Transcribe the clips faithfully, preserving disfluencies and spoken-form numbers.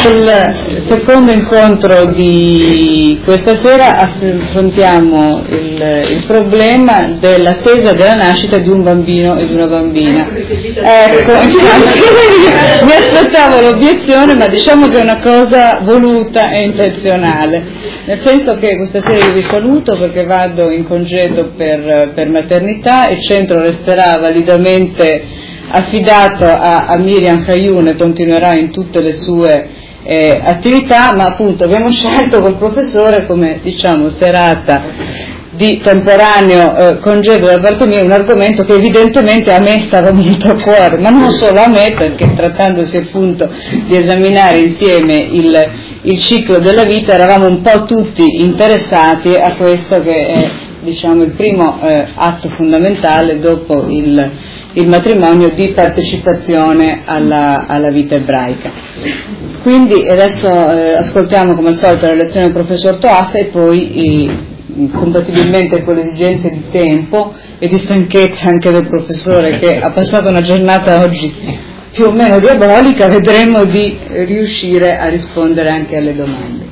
Nel secondo incontro di questa sera affrontiamo il, il problema dell'attesa della nascita di un bambino e di una bambina. Ecco, infatti mi aspettavo l'obiezione, ma diciamo che è una cosa voluta e intenzionale, nel senso che questa sera io vi saluto perché vado in congedo per, per maternità, il centro resterà validamente affidato a, a Miriam Caiun e continuerà in tutte le sue eh, attività, ma appunto abbiamo scelto col professore come diciamo serata di temporaneo eh, congedo da parte mia un argomento che evidentemente a me stava molto a cuore, ma non solo a me, perché trattandosi appunto di esaminare insieme il, il ciclo della vita eravamo un po' tutti interessati a questo che è diciamo il primo eh, atto fondamentale dopo il il matrimonio di partecipazione alla, alla vita ebraica. Quindi adesso eh, ascoltiamo come al solito la lezione del professor Toafe e poi eh, compatibilmente con le esigenze di tempo e di stanchezza anche del professore che ha passato una giornata oggi più o meno diabolica, vedremo di riuscire a rispondere anche alle domande.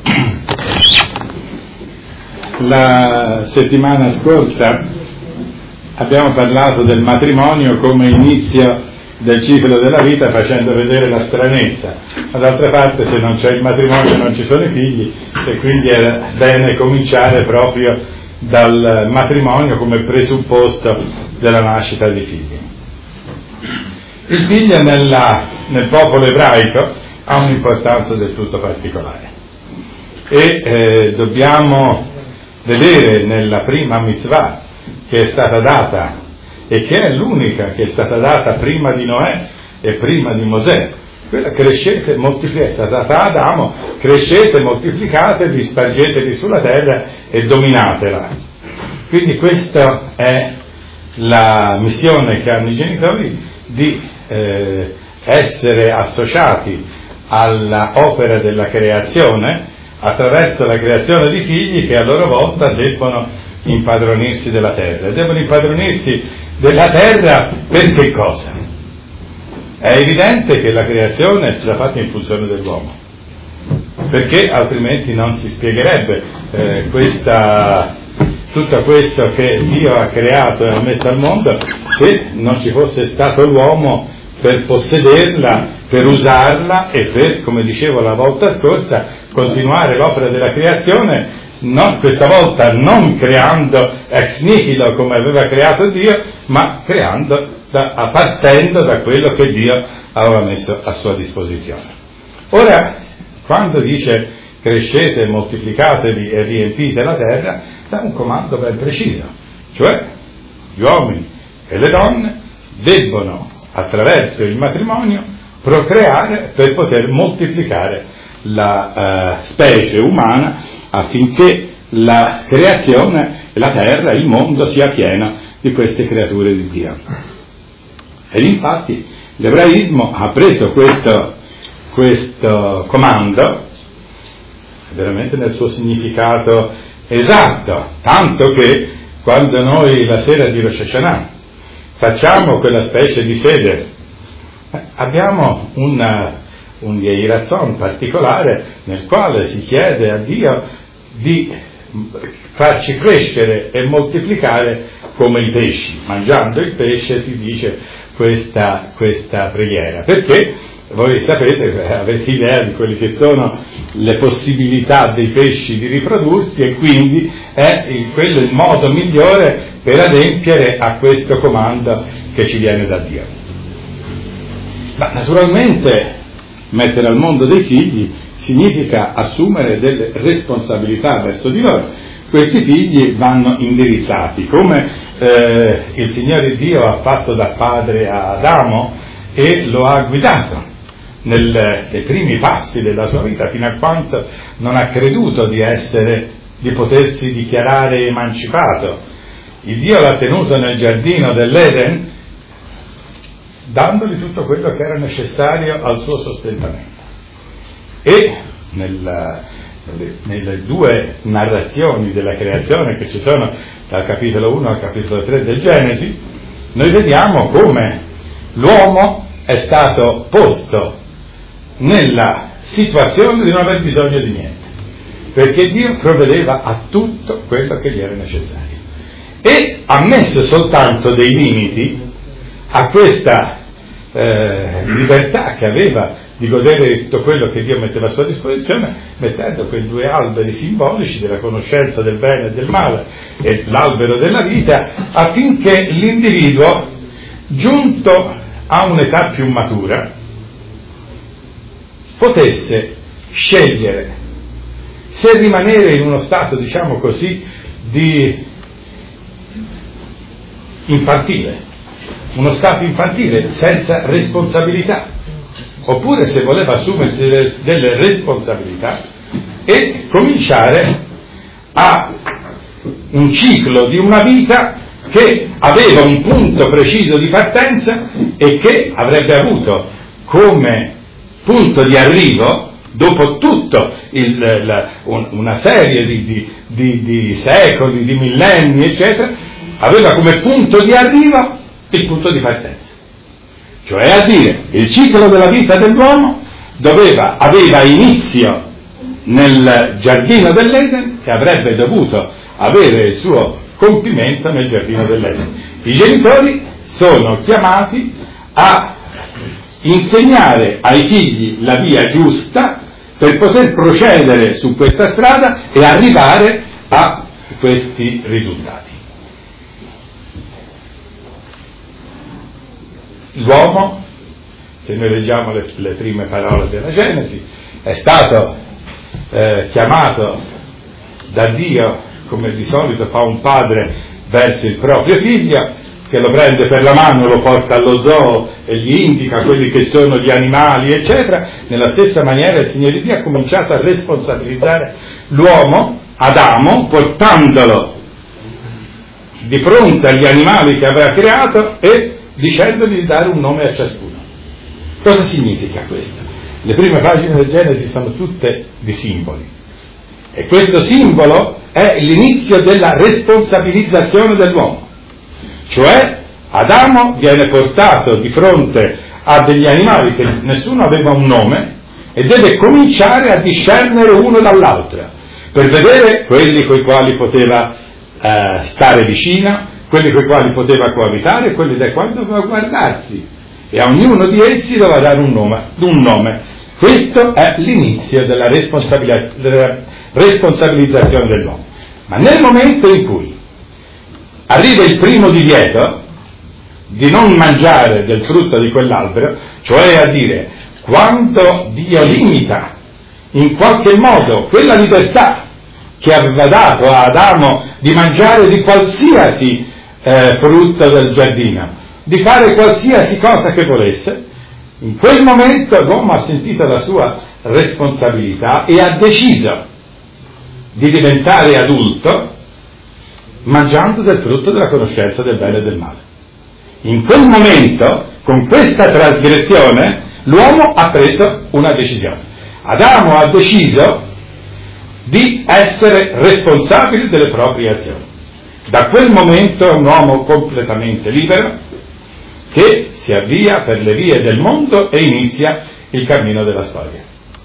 La settimana scorsa abbiamo parlato del matrimonio come inizio del ciclo della vita, facendo vedere la stranezza, ma d'altra parte se non c'è il matrimonio non ci sono i figli, e quindi è bene cominciare proprio dal matrimonio come presupposto della nascita di figli. Il figlio nella, nel popolo ebraico ha un'importanza del tutto particolare e eh, dobbiamo vedere nella prima mitzvah che è stata data e che è l'unica che è stata data prima di Noè e prima di Mosè, quella crescete, moltiplicate, è stata data ad Adamo, crescete, moltiplicatevi, spargetevi sulla terra e dominatela. Quindi questa è la missione che hanno i genitori, di eh, essere associati all'opera della creazione attraverso la creazione di figli che a loro volta debbono impadronirsi della terra. E devono impadronirsi della terra per che cosa? È evidente che la creazione è stata fatta in funzione dell'uomo, perché altrimenti non si spiegherebbe eh, questa, tutto questo che Dio ha creato e ha messo al mondo se non ci fosse stato l'uomo per possederla, per usarla e per, come dicevo la volta scorsa, continuare l'opera della creazione. Non, questa volta non creando ex nihilo come aveva creato Dio, ma creando da, partendo da quello che Dio aveva messo a sua disposizione. Ora, quando dice crescete, moltiplicatevi e riempite la terra, dà un comando ben preciso, cioè gli uomini e le donne debbono attraverso il matrimonio procreare per poter moltiplicare la uh, specie umana, affinché la creazione, la terra, il mondo sia pieno di queste creature di Dio. Ed infatti l'ebraismo ha preso questo, questo comando veramente nel suo significato esatto, tanto che quando noi la sera di Rosh Hashanah facciamo quella specie di seder, abbiamo una un Yehirazzon particolare nel quale si chiede a Dio di farci crescere e moltiplicare come i pesci. Mangiando il pesce si dice questa, questa preghiera, perché voi sapete, avete idea di quelle che sono le possibilità dei pesci di riprodursi, e quindi è il, quello il modo migliore per adempiere a questo comando che ci viene da Dio. Ma naturalmente mettere al mondo dei figli significa assumere delle responsabilità verso di loro. Questi figli vanno indirizzati, come eh, il Signore Dio ha fatto da padre a Adamo e lo ha guidato nel, nei primi passi della sua vita, fino a quanto non ha creduto di essere, di potersi dichiarare emancipato. Il Dio l'ha tenuto nel giardino dell'Eden, dandogli tutto quello che era necessario al suo sostentamento. E nella, nelle, nelle due narrazioni della creazione che ci sono dal capitolo uno al capitolo tre del Genesi, noi vediamo come l'uomo è stato posto nella situazione di non aver bisogno di niente, perché Dio provvedeva a tutto quello che gli era necessario e ha messo soltanto dei limiti a questa eh, libertà che aveva di godere di tutto quello che Dio metteva a sua disposizione, mettendo quei due alberi simbolici della conoscenza del bene e del male e l'albero della vita, affinché l'individuo, giunto a un'età più matura, potesse scegliere se rimanere in uno stato, diciamo così, di infantile, uno stato infantile senza responsabilità, oppure se voleva assumersi delle, delle responsabilità e cominciare a un ciclo di una vita che aveva un punto preciso di partenza e che avrebbe avuto come punto di arrivo, dopo tutto il, la, un, una serie di, di, di, di secoli, di millenni, eccetera, aveva come punto di arrivo il punto di partenza. Cioè a dire, il ciclo della vita dell'uomo doveva, aveva inizio nel giardino dell'Eden e avrebbe dovuto avere il suo compimento nel giardino dell'Eden. I genitori sono chiamati a insegnare ai figli la via giusta per poter procedere su questa strada e arrivare a questi risultati. L'uomo, se noi leggiamo le, le prime parole della Genesi, è stato eh, chiamato da Dio, come di solito fa un padre verso il proprio figlio, che lo prende per la mano, lo porta allo zoo e gli indica quelli che sono gli animali, eccetera. Nella stessa maniera il Signore Dio ha cominciato a responsabilizzare l'uomo, Adamo, portandolo di fronte agli animali che aveva creato e dicendogli di dare un nome a ciascuno. Cosa significa questo? Le prime pagine del Genesi sono tutte di simboli e questo simbolo è l'inizio della responsabilizzazione dell'uomo, cioè Adamo viene portato di fronte a degli animali che nessuno aveva un nome e deve cominciare a discernere uno dall'altro per vedere quelli coi quali poteva eh, stare vicino, quelli con i quali poteva coabitare e quelli dai quali doveva guardarsi, e a ognuno di essi doveva dare un nome. Un nome. Questo è l'inizio della, responsabilizz- della responsabilizzazione dell'uomo. Ma nel momento in cui arriva il primo divieto di non mangiare del frutto di quell'albero, cioè a dire, quando Dio limita in qualche modo quella libertà che aveva dato a Adamo di mangiare di qualsiasi Eh, frutto del giardino, di fare qualsiasi cosa che volesse, in quel momento l'uomo ha sentito la sua responsabilità e ha deciso di diventare adulto mangiando del frutto della conoscenza del bene e del male. In quel momento, con questa trasgressione, l'uomo ha preso una decisione. Adamo ha deciso di essere responsabile delle proprie azioni. Da quel momento è un uomo completamente libero che si avvia per le vie del mondo e inizia il cammino della storia.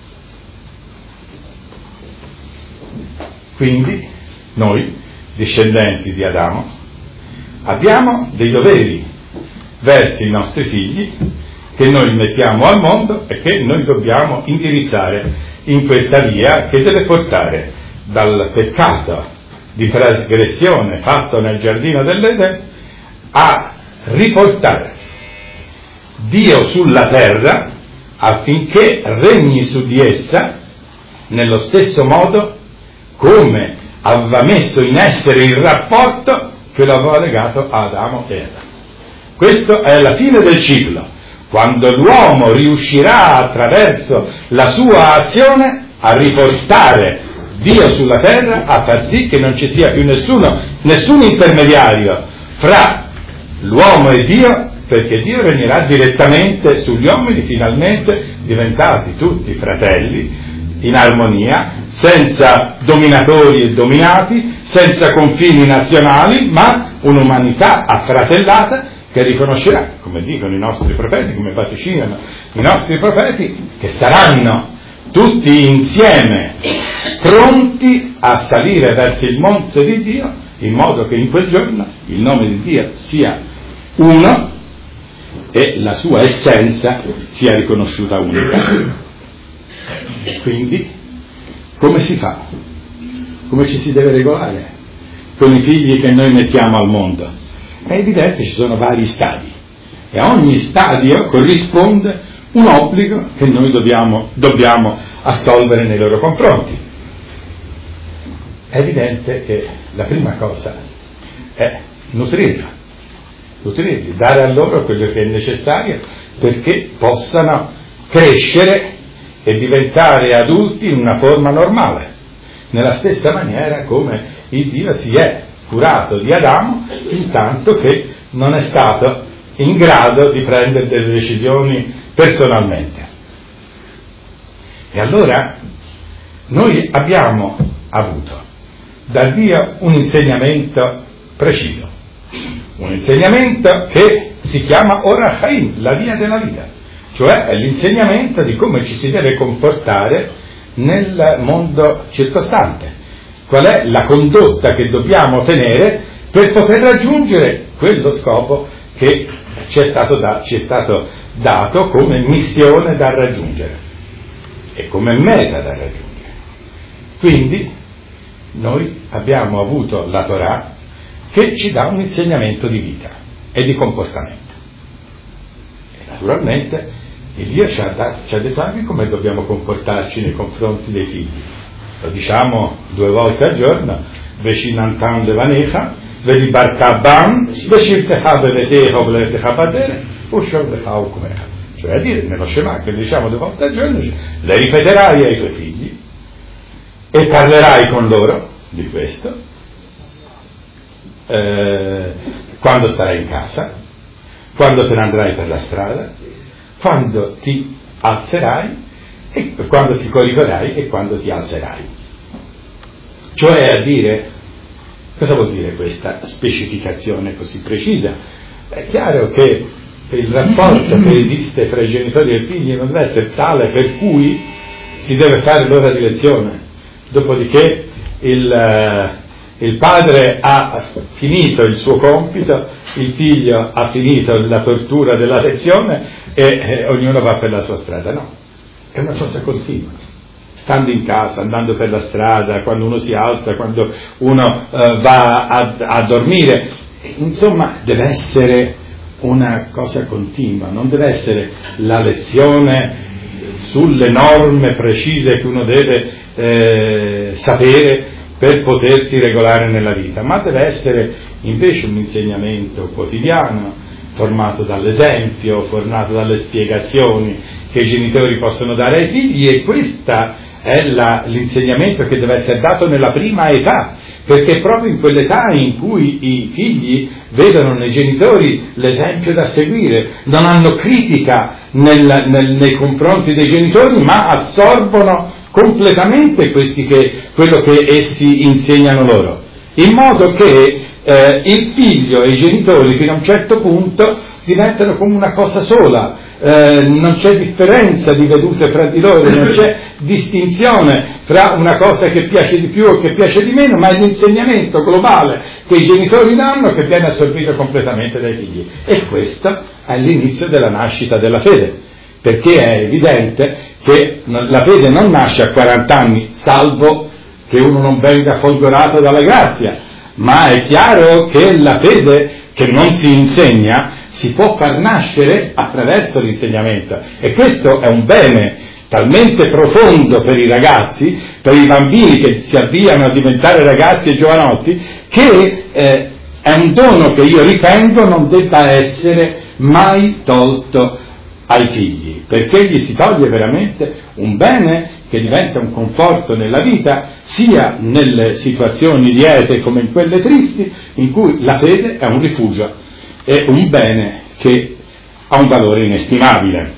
Quindi noi, discendenti di Adamo, abbiamo dei doveri verso i nostri figli che noi mettiamo al mondo e che noi dobbiamo indirizzare in questa via che deve portare dal peccato di trasgressione fatto nel giardino dell'Eden a riportare Dio sulla terra affinché regni su di essa nello stesso modo come aveva messo in essere il rapporto che lo aveva legato a Adamo e Eva. Questo è la fine del ciclo, quando l'uomo riuscirà attraverso la sua azione a riportare Dio sulla terra, a far sì che non ci sia più nessuno, nessun intermediario fra l'uomo e Dio, perché Dio regnerà direttamente sugli uomini, finalmente diventati tutti fratelli, in armonia, senza dominatori e dominati, senza confini nazionali, ma un'umanità affratellata che riconoscerà, come dicono i nostri profeti, come vaticinano i nostri profeti, che saranno tutti insieme, pronti a salire verso il monte di Dio, in modo che in quel giorno il nome di Dio sia uno e la sua essenza sia riconosciuta unica. Quindi, come si fa? Come ci si deve regolare con i figli che noi mettiamo al mondo? È evidente, ci sono vari stadi e a ogni stadio corrisponde un obbligo che noi dobbiamo, dobbiamo assolvere nei loro confronti. È evidente che la prima cosa è nutrirli, nutrirli, dare a loro quello che è necessario perché possano crescere e diventare adulti in una forma normale, nella stessa maniera come il Dio si è curato di Adamo fin tanto che non è stato in grado di prendere delle decisioni personalmente. E allora noi abbiamo avuto da Dio un insegnamento preciso, un insegnamento che si chiama Orach Chaim, la via della vita, cioè è l'insegnamento di come ci si deve comportare nel mondo circostante, qual è la condotta che dobbiamo tenere per poter raggiungere quello scopo che ci è stato, da, ci è stato dato come missione da raggiungere e come meta da raggiungere. Quindi noi abbiamo avuto la Torah che ci dà un insegnamento di vita e di comportamento. E naturalmente il Dio ci ha, dato, ci ha detto anche come dobbiamo comportarci nei confronti dei figli. Lo diciamo due volte al giorno: Veshinantam levanecha, velibartabam, veshirtecha veletecha veletecha padere, ushovlecha ukumecha. Cioè a dire, nello Shema che lo diciamo due volte al giorno, le ripeterai ai tuoi figli e parlerai con loro di questo eh, quando starai in casa, quando te ne andrai per la strada, quando ti alzerai e quando ti coricherai e quando ti alzerai. Cioè a dire, cosa vuol dire questa specificazione così precisa? È chiaro che il rapporto che esiste tra i genitori e i figli non deve essere tale per cui si deve fare l'ora di lezione, dopodiché il, il padre ha finito il suo compito, il figlio ha finito la tortura della lezione e, e ognuno va per la sua strada. No, è una cosa continua, stando in casa, andando per la strada, quando uno si alza, quando uno uh, va a, a dormire, insomma deve essere una cosa continua, non deve essere la lezione sulle norme precise che uno deve eh, sapere per potersi regolare nella vita, ma deve essere invece un insegnamento quotidiano, formato dall'esempio, formato dalle spiegazioni che i genitori possono dare ai figli, e questo è la, l'insegnamento che deve essere dato nella prima età, perché è proprio in quell'età in cui i figli vedono nei genitori l'esempio da seguire, non hanno critica nel, nel, nei confronti dei genitori, ma assorbono completamente questi che, quello che essi insegnano loro, in modo che eh, il figlio e i genitori fino a un certo punto diventano come una cosa sola, eh, non c'è differenza di vedute fra di loro, non c'è distinzione fra una cosa che piace di più o che piace di meno, ma è l'insegnamento globale che i genitori danno che viene assorbito completamente dai figli. E questo è l'inizio della nascita della fede, perché è evidente che la fede non nasce a quaranta anni, salvo che uno non venga folgorato dalla grazia, ma è chiaro che la fede che non si insegna si può far nascere attraverso l'insegnamento, e questo è un bene talmente profondo per i ragazzi, per i bambini che si avviano a diventare ragazzi e giovanotti, che eh, è un dono che io ritengo non debba essere mai tolto ai figli, perché gli si toglie veramente un bene che diventa un conforto nella vita, sia nelle situazioni liete come in quelle tristi, in cui la fede è un rifugio, è un bene che ha un valore inestimabile.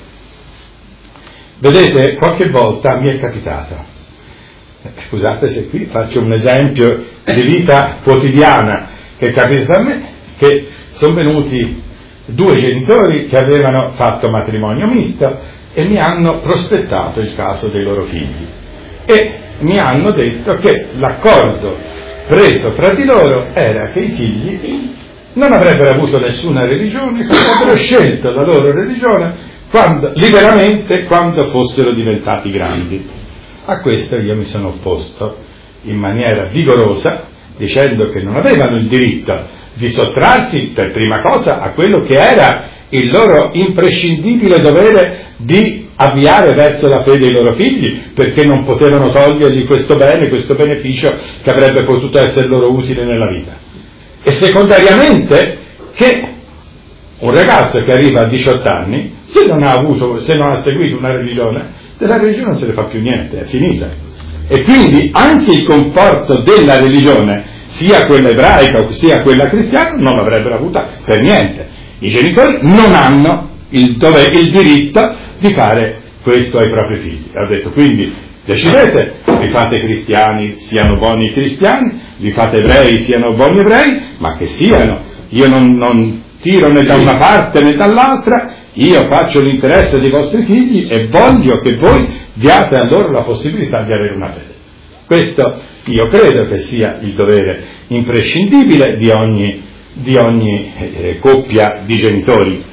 Vedete, qualche volta mi è capitato, scusate se qui faccio un esempio di vita quotidiana che è capitato a me, che sono venuti due genitori che avevano fatto matrimonio misto e mi hanno prospettato il caso dei loro figli e mi hanno detto che l'accordo preso fra di loro era che i figli non avrebbero avuto nessuna religione, che avrebbero scelto la loro religione quando, liberamente quando fossero diventati grandi. A questo io mi sono opposto in maniera vigorosa, dicendo che non avevano il diritto di sottrarsi per prima cosa a quello che era il loro imprescindibile dovere di avviare verso la fede i loro figli, perché non potevano togliergli questo bene, questo beneficio che avrebbe potuto essere loro utile nella vita. E secondariamente che un ragazzo che arriva a diciotto anni, se non ha avuto, se non ha seguito una religione, della religione non se ne fa più niente, è finita. E quindi anche il conforto della religione, sia quella ebraica sia quella cristiana, non l'avrebbero avuta per niente. I genitori non hanno il, dove, il diritto di fare questo ai propri figli. Ha detto, quindi decidete, li fate cristiani, siano buoni cristiani, li fate ebrei, siano buoni ebrei, ma che siano. Io non, non tiro né da una parte né dall'altra, io faccio l'interesse dei vostri figli e voglio che voi diate a loro la possibilità di avere una fede. Questo io credo che sia il dovere imprescindibile di ogni, di ogni eh, coppia di genitori.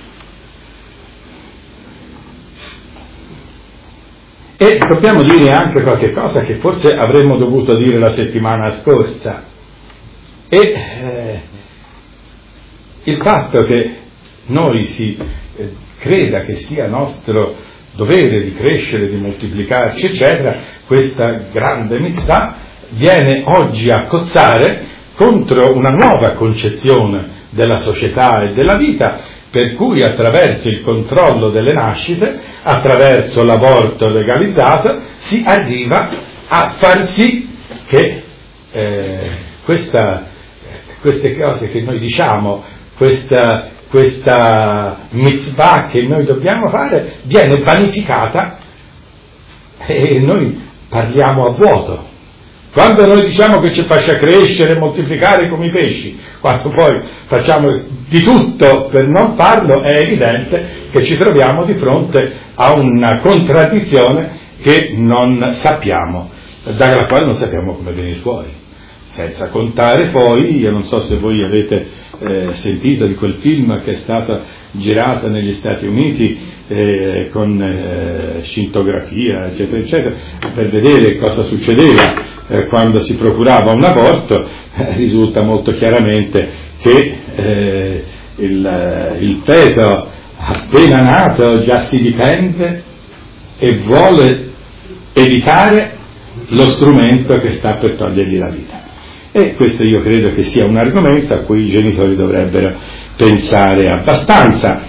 E dobbiamo dire anche qualche cosa che forse avremmo dovuto dire la settimana scorsa. E eh, il fatto che noi si eh, creda che sia nostro dovere di crescere, di moltiplicarci, eccetera, questa grande mitzvah viene oggi a cozzare contro una nuova concezione della società e della vita, per cui attraverso il controllo delle nascite, attraverso l'aborto legalizzato, si arriva a far sì che eh, questa, queste cose che noi diciamo, questa, questa mitzvah che noi dobbiamo fare, viene vanificata e noi parliamo a vuoto. Quando noi diciamo che ci faccia crescere e moltiplicare come i pesci, quando poi facciamo di tutto per non farlo, è evidente che ci troviamo di fronte a una contraddizione che non sappiamo, dalla quale non sappiamo come venire fuori. Senza contare poi, io non so se voi avete eh, sentito di quel film che è stato girato negli Stati Uniti eh, con eh, scintografia, eccetera, eccetera, per vedere cosa succedeva eh, quando si procurava un aborto. Eh, risulta molto chiaramente che eh, il, il feto appena nato già si difende e vuole evitare lo strumento che sta per togliergli la vita. E questo io credo che sia un argomento a cui i genitori dovrebbero pensare abbastanza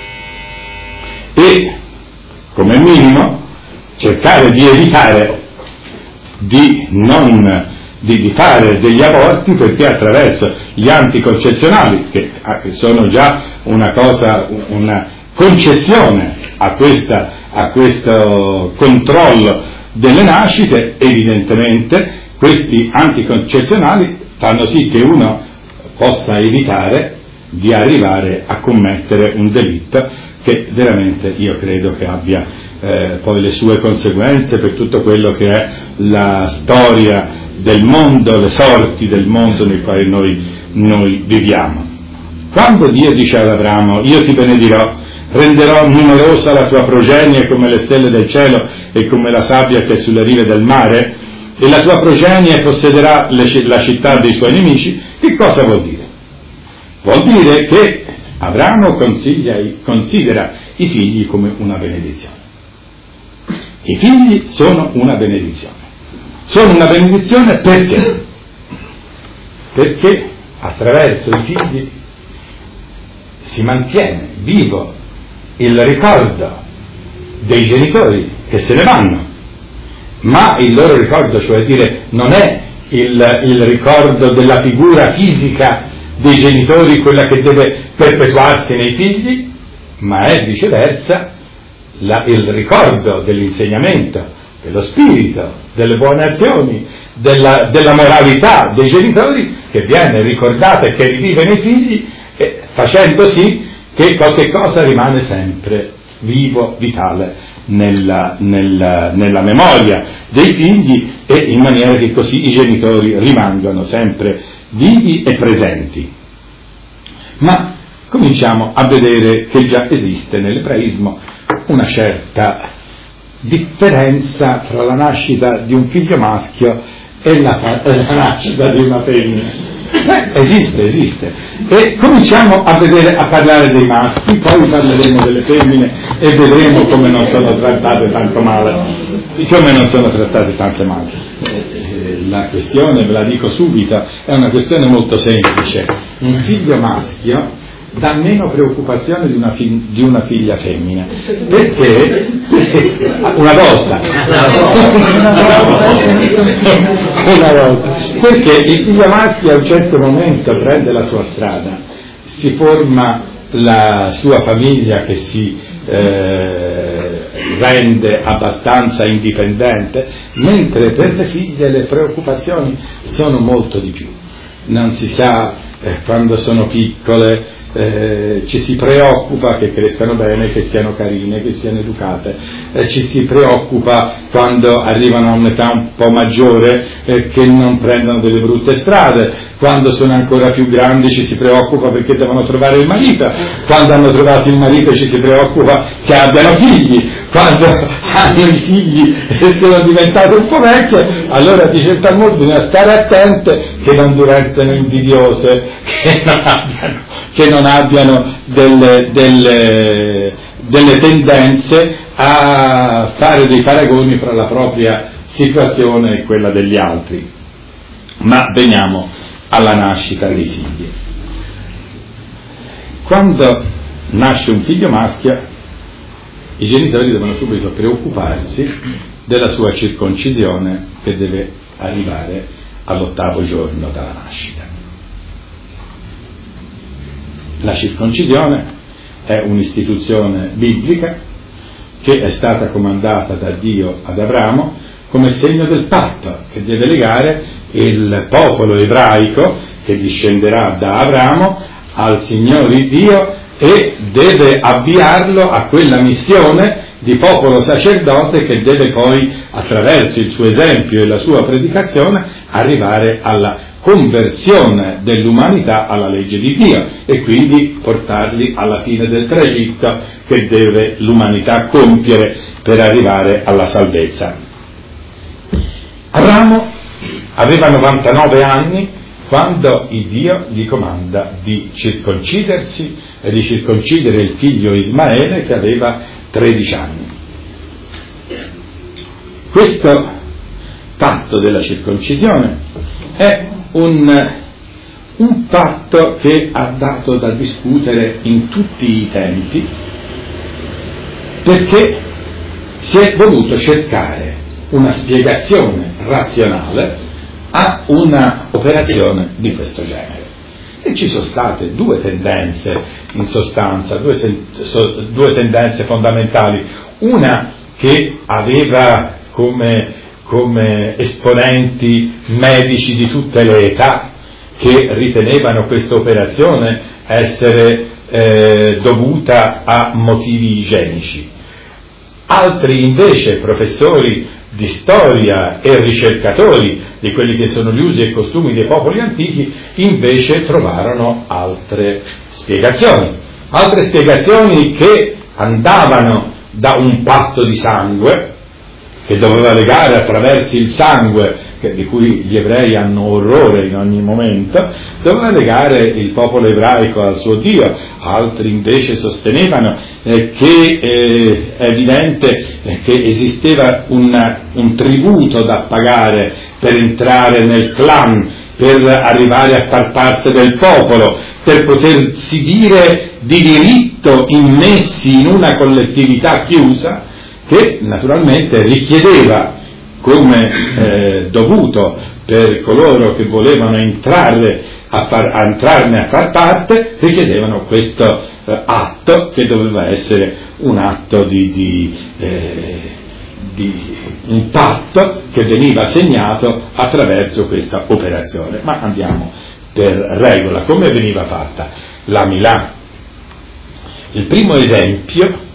e, come minimo, cercare di evitare di non di, di fare degli aborti, perché attraverso gli anticoncezionali, che sono già una cosa, una concessione a, questa, a questo controllo delle nascite, evidentemente questi anticoncezionali fanno sì che uno possa evitare di arrivare a commettere un delitto che veramente io credo che abbia eh, poi le sue conseguenze per tutto quello che è la storia del mondo, le sorti del mondo nel quale noi, noi viviamo. Quando Dio dice ad Abramo, io ti benedirò, renderò numerosa la tua progenie come le stelle del cielo e come la sabbia che è sulle rive del mare, e la tua progenie possederà le, la città dei suoi nemici, che cosa vuol dire? Vuol dire che Abramo consiglia, considera i figli come una benedizione. I figli sono una benedizione. Sono una benedizione perché? Perché attraverso i figli si mantiene vivo il ricordo dei genitori che se ne vanno, ma il loro ricordo, cioè dire, non è il, il ricordo della figura fisica dei genitori quella che deve perpetuarsi nei figli, ma è viceversa la, il ricordo dell'insegnamento, dello spirito, delle buone azioni, della, della moralità dei genitori che viene ricordata e che rivive nei figli, eh, facendo sì che qualche cosa rimane sempre vivo, vitale nella, nella, nella memoria dei figli, e in maniera che così i genitori rimangano sempre vivi e presenti. Ma cominciamo a vedere che già esiste nell'ebraismo una certa differenza fra la nascita di un figlio maschio e la, e la nascita di una femmina. Eh, esiste, esiste. E cominciamo a vedere, a parlare dei maschi, poi parleremo delle femmine e vedremo come non sono trattate tanto male, come non sono trattate tanto male. La questione, ve la dico subito, è una questione molto semplice. Un figlio maschio dà meno preoccupazione di una, fi- di una figlia femmina, perché una volta una volta perché il figlio maschio a un certo momento prende la sua strada, si forma la sua famiglia che si eh, rende abbastanza indipendente, mentre per le figlie le preoccupazioni sono molto di più. Non si sa eh, quando sono piccole, Eh, ci si preoccupa che crescano bene, che siano carine, che siano educate, eh, ci si preoccupa quando arrivano a un'età un po' maggiore eh, che non prendano delle brutte strade, quando sono ancora più grandi ci si preoccupa perché devono trovare il marito, quando hanno trovato il marito ci si preoccupa che abbiano figli, quando hanno i figli e sono diventate un po' vecchie, allora dice Talmud bisogna stare attente che non diventano invidiose, che non abbiano, che non abbiano delle, delle, delle tendenze a fare dei paragoni fra la propria situazione e quella degli altri. Ma veniamo alla nascita dei figli. Quando nasce un figlio maschio, i genitori devono subito preoccuparsi della sua circoncisione, che deve arrivare all'ottavo giorno dalla nascita. La circoncisione è un'istituzione biblica che è stata comandata da Dio ad Abramo come segno del patto che deve legare il popolo ebraico che discenderà da Abramo al Signore Dio e deve avviarlo a quella missione di popolo sacerdote che deve poi, attraverso il suo esempio e la sua predicazione, arrivare alla conversione dell'umanità alla legge di Dio e quindi portarli alla fine del tragitto che deve l'umanità compiere per arrivare alla salvezza. Abramo aveva novantanove anni quando il Dio gli comanda di circoncidersi e di circoncidere il figlio Ismaele che aveva tredici anni. Questo patto della circoncisione è un, un patto che ha dato da discutere in tutti i tempi, perché si è voluto cercare una spiegazione razionale a una operazione di questo genere. E ci sono state due tendenze, in sostanza, due, so, due tendenze fondamentali. Una che aveva come, come esponenti medici di tutte le età, che ritenevano questa operazione essere eh, dovuta a motivi igienici. Altri invece, professori di storia e ricercatori di quelli che sono gli usi e costumi dei popoli antichi, invece trovarono altre spiegazioni, altre spiegazioni che andavano da un patto di sangue che doveva legare attraverso il sangue, che, di cui gli ebrei hanno orrore in ogni momento, doveva legare il popolo ebraico al suo Dio. Altri invece sostenevano eh, che eh, è evidente eh, che esisteva una, un tributo da pagare per entrare nel clan, per arrivare a far parte del popolo, per potersi dire di diritto immessi in una collettività chiusa, che naturalmente richiedeva come eh, dovuto per coloro che volevano entrare a, far, a entrarne a far parte, richiedevano questo eh, atto che doveva essere un atto di, di, eh, di un patto che veniva segnato attraverso questa operazione. Ma andiamo per regola. Come veniva fatta la Milà? Il primo esempio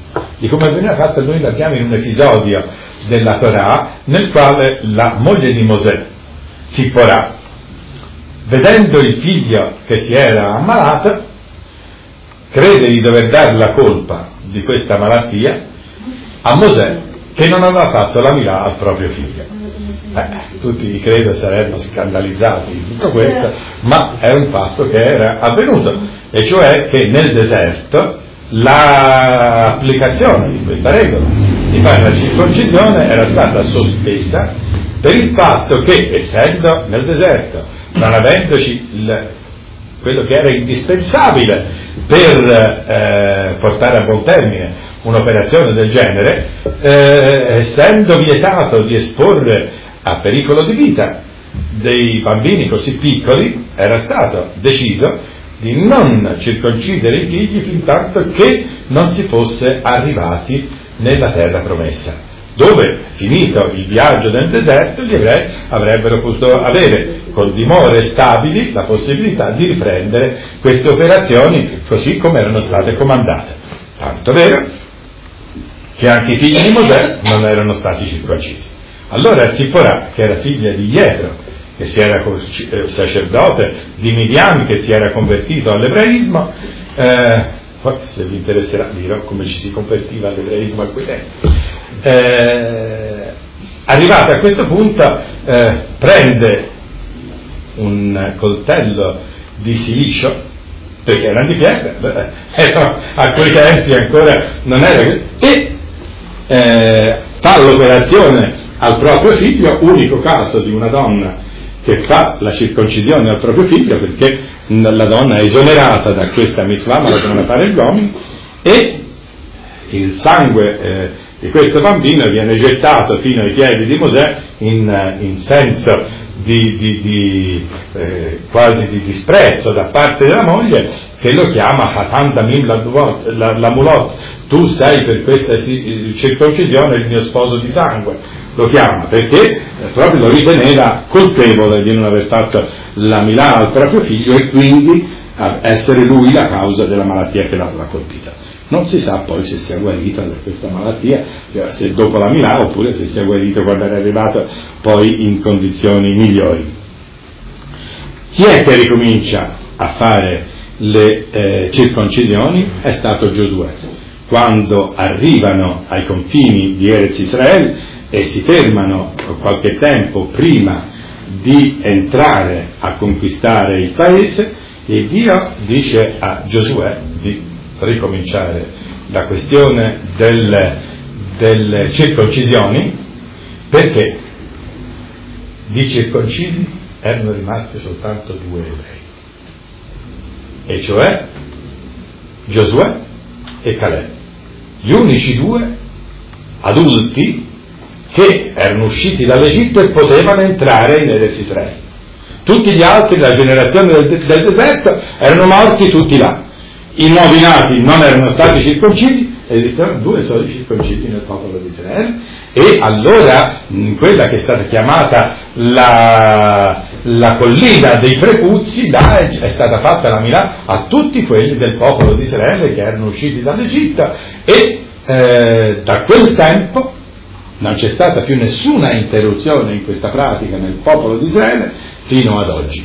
di come veniva fatto, noi l'abbiamo in un episodio della Torah nel quale la moglie di Mosè, Zipporà, vedendo il figlio che si era ammalato, crede di dover dare la colpa di questa malattia a Mosè, che non aveva fatto la milà al proprio figlio. Eh, tutti credo sarebbero scandalizzati di tutto questo, ma è un fatto che era avvenuto, e cioè che nel deserto l'applicazione di questa regola di fare la circoncisione era stata sospesa per il fatto che, essendo nel deserto, non avendoci il, quello che era indispensabile per eh, portare a buon termine un'operazione del genere, eh, essendo vietato di esporre a pericolo di vita dei bambini così piccoli, era stato deciso di non circoncidere i figli fin tanto che non si fosse arrivati nella terra promessa, dove, finito il viaggio nel deserto, gli ebrei avrebbero potuto avere con dimore stabili la possibilità di riprendere queste operazioni così come erano state comandate. Tanto vero che anche i figli di Mosè non erano stati circoncisi. Allora Zipporà, che era figlia di Jetro, che si era sacerdote di Midian, che si era convertito all'ebraismo, eh, poi se vi interesserà dirò come ci si convertiva all'ebraismo a quei tempi, eh, arrivata a questo punto, eh, prende un coltello di silicio, perché erano di pietra, eh, a quei tempi ancora non era, e eh, fa l'operazione al proprio figlio, unico caso di una donna che fa la circoncisione al proprio figlio, perché la donna è esonerata da questa mitzvah, ma la devono fare gli uomini, e il sangue eh, di questo bambino viene gettato fino ai piedi di Mosè in, in senso di, di, di eh, quasi di disprezzo da parte della moglie, che lo chiama Hatan Damim Lamulot, tu sei per questa circoncisione il mio sposo di sangue. Lo chiama perché proprio lo riteneva colpevole di non aver fatto la milà al proprio figlio e quindi essere lui la causa della malattia che l'aveva colpita. Non si sa poi se sia guarito da questa malattia, se dopo la milà, oppure se sia guarito quando era arrivato poi in condizioni migliori. Chi è che ricomincia a fare le eh, circoncisioni? È stato Giosuè. Quando arrivano ai confini di Erez Israele e si fermano qualche tempo prima di entrare a conquistare il paese, e Dio dice a Giosuè di ricominciare la questione del, delle circoncisioni, perché di circoncisi erano rimasti soltanto due ebrei, e cioè Giosuè e Caleb, gli unici due adulti che erano usciti dall'Egitto e potevano entrare in Erez Israele. Tutti gli altri, la generazione del, del deserto, erano morti tutti là. I nuovi nati non erano stati circoncisi, esistevano due soli circoncisi nel popolo di Israele, e allora in quella che è stata chiamata la, la collina dei prepuzzi, là è, è stata fatta la milà a tutti quelli del popolo di Israele che erano usciti dall'Egitto, e eh, da quel tempo non c'è stata più nessuna interruzione in questa pratica nel popolo di Israele fino ad oggi.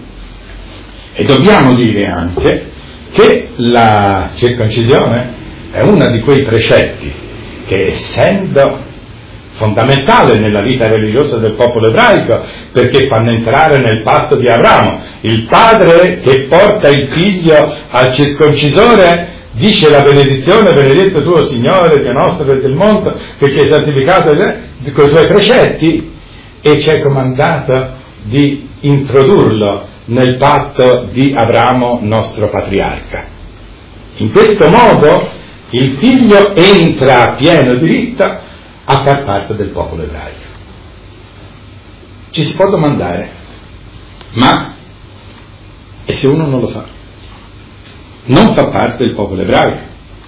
E dobbiamo dire anche che la circoncisione è uno di quei precetti che, essendo fondamentale nella vita religiosa del popolo ebraico, perché fanno entrare nel patto di Abramo, il padre che porta il figlio al circoncisore dice la benedizione: benedetto tuo Signore, Dio nostro e del mondo, che ci hai santificato con i tuoi precetti, e ci hai comandato di introdurlo nel patto di Abramo, nostro patriarca. In questo modo il figlio entra a pieno diritto a far parte del popolo ebraico. Ci si può domandare: ma e se uno non lo fa? Non fa parte del popolo ebraico?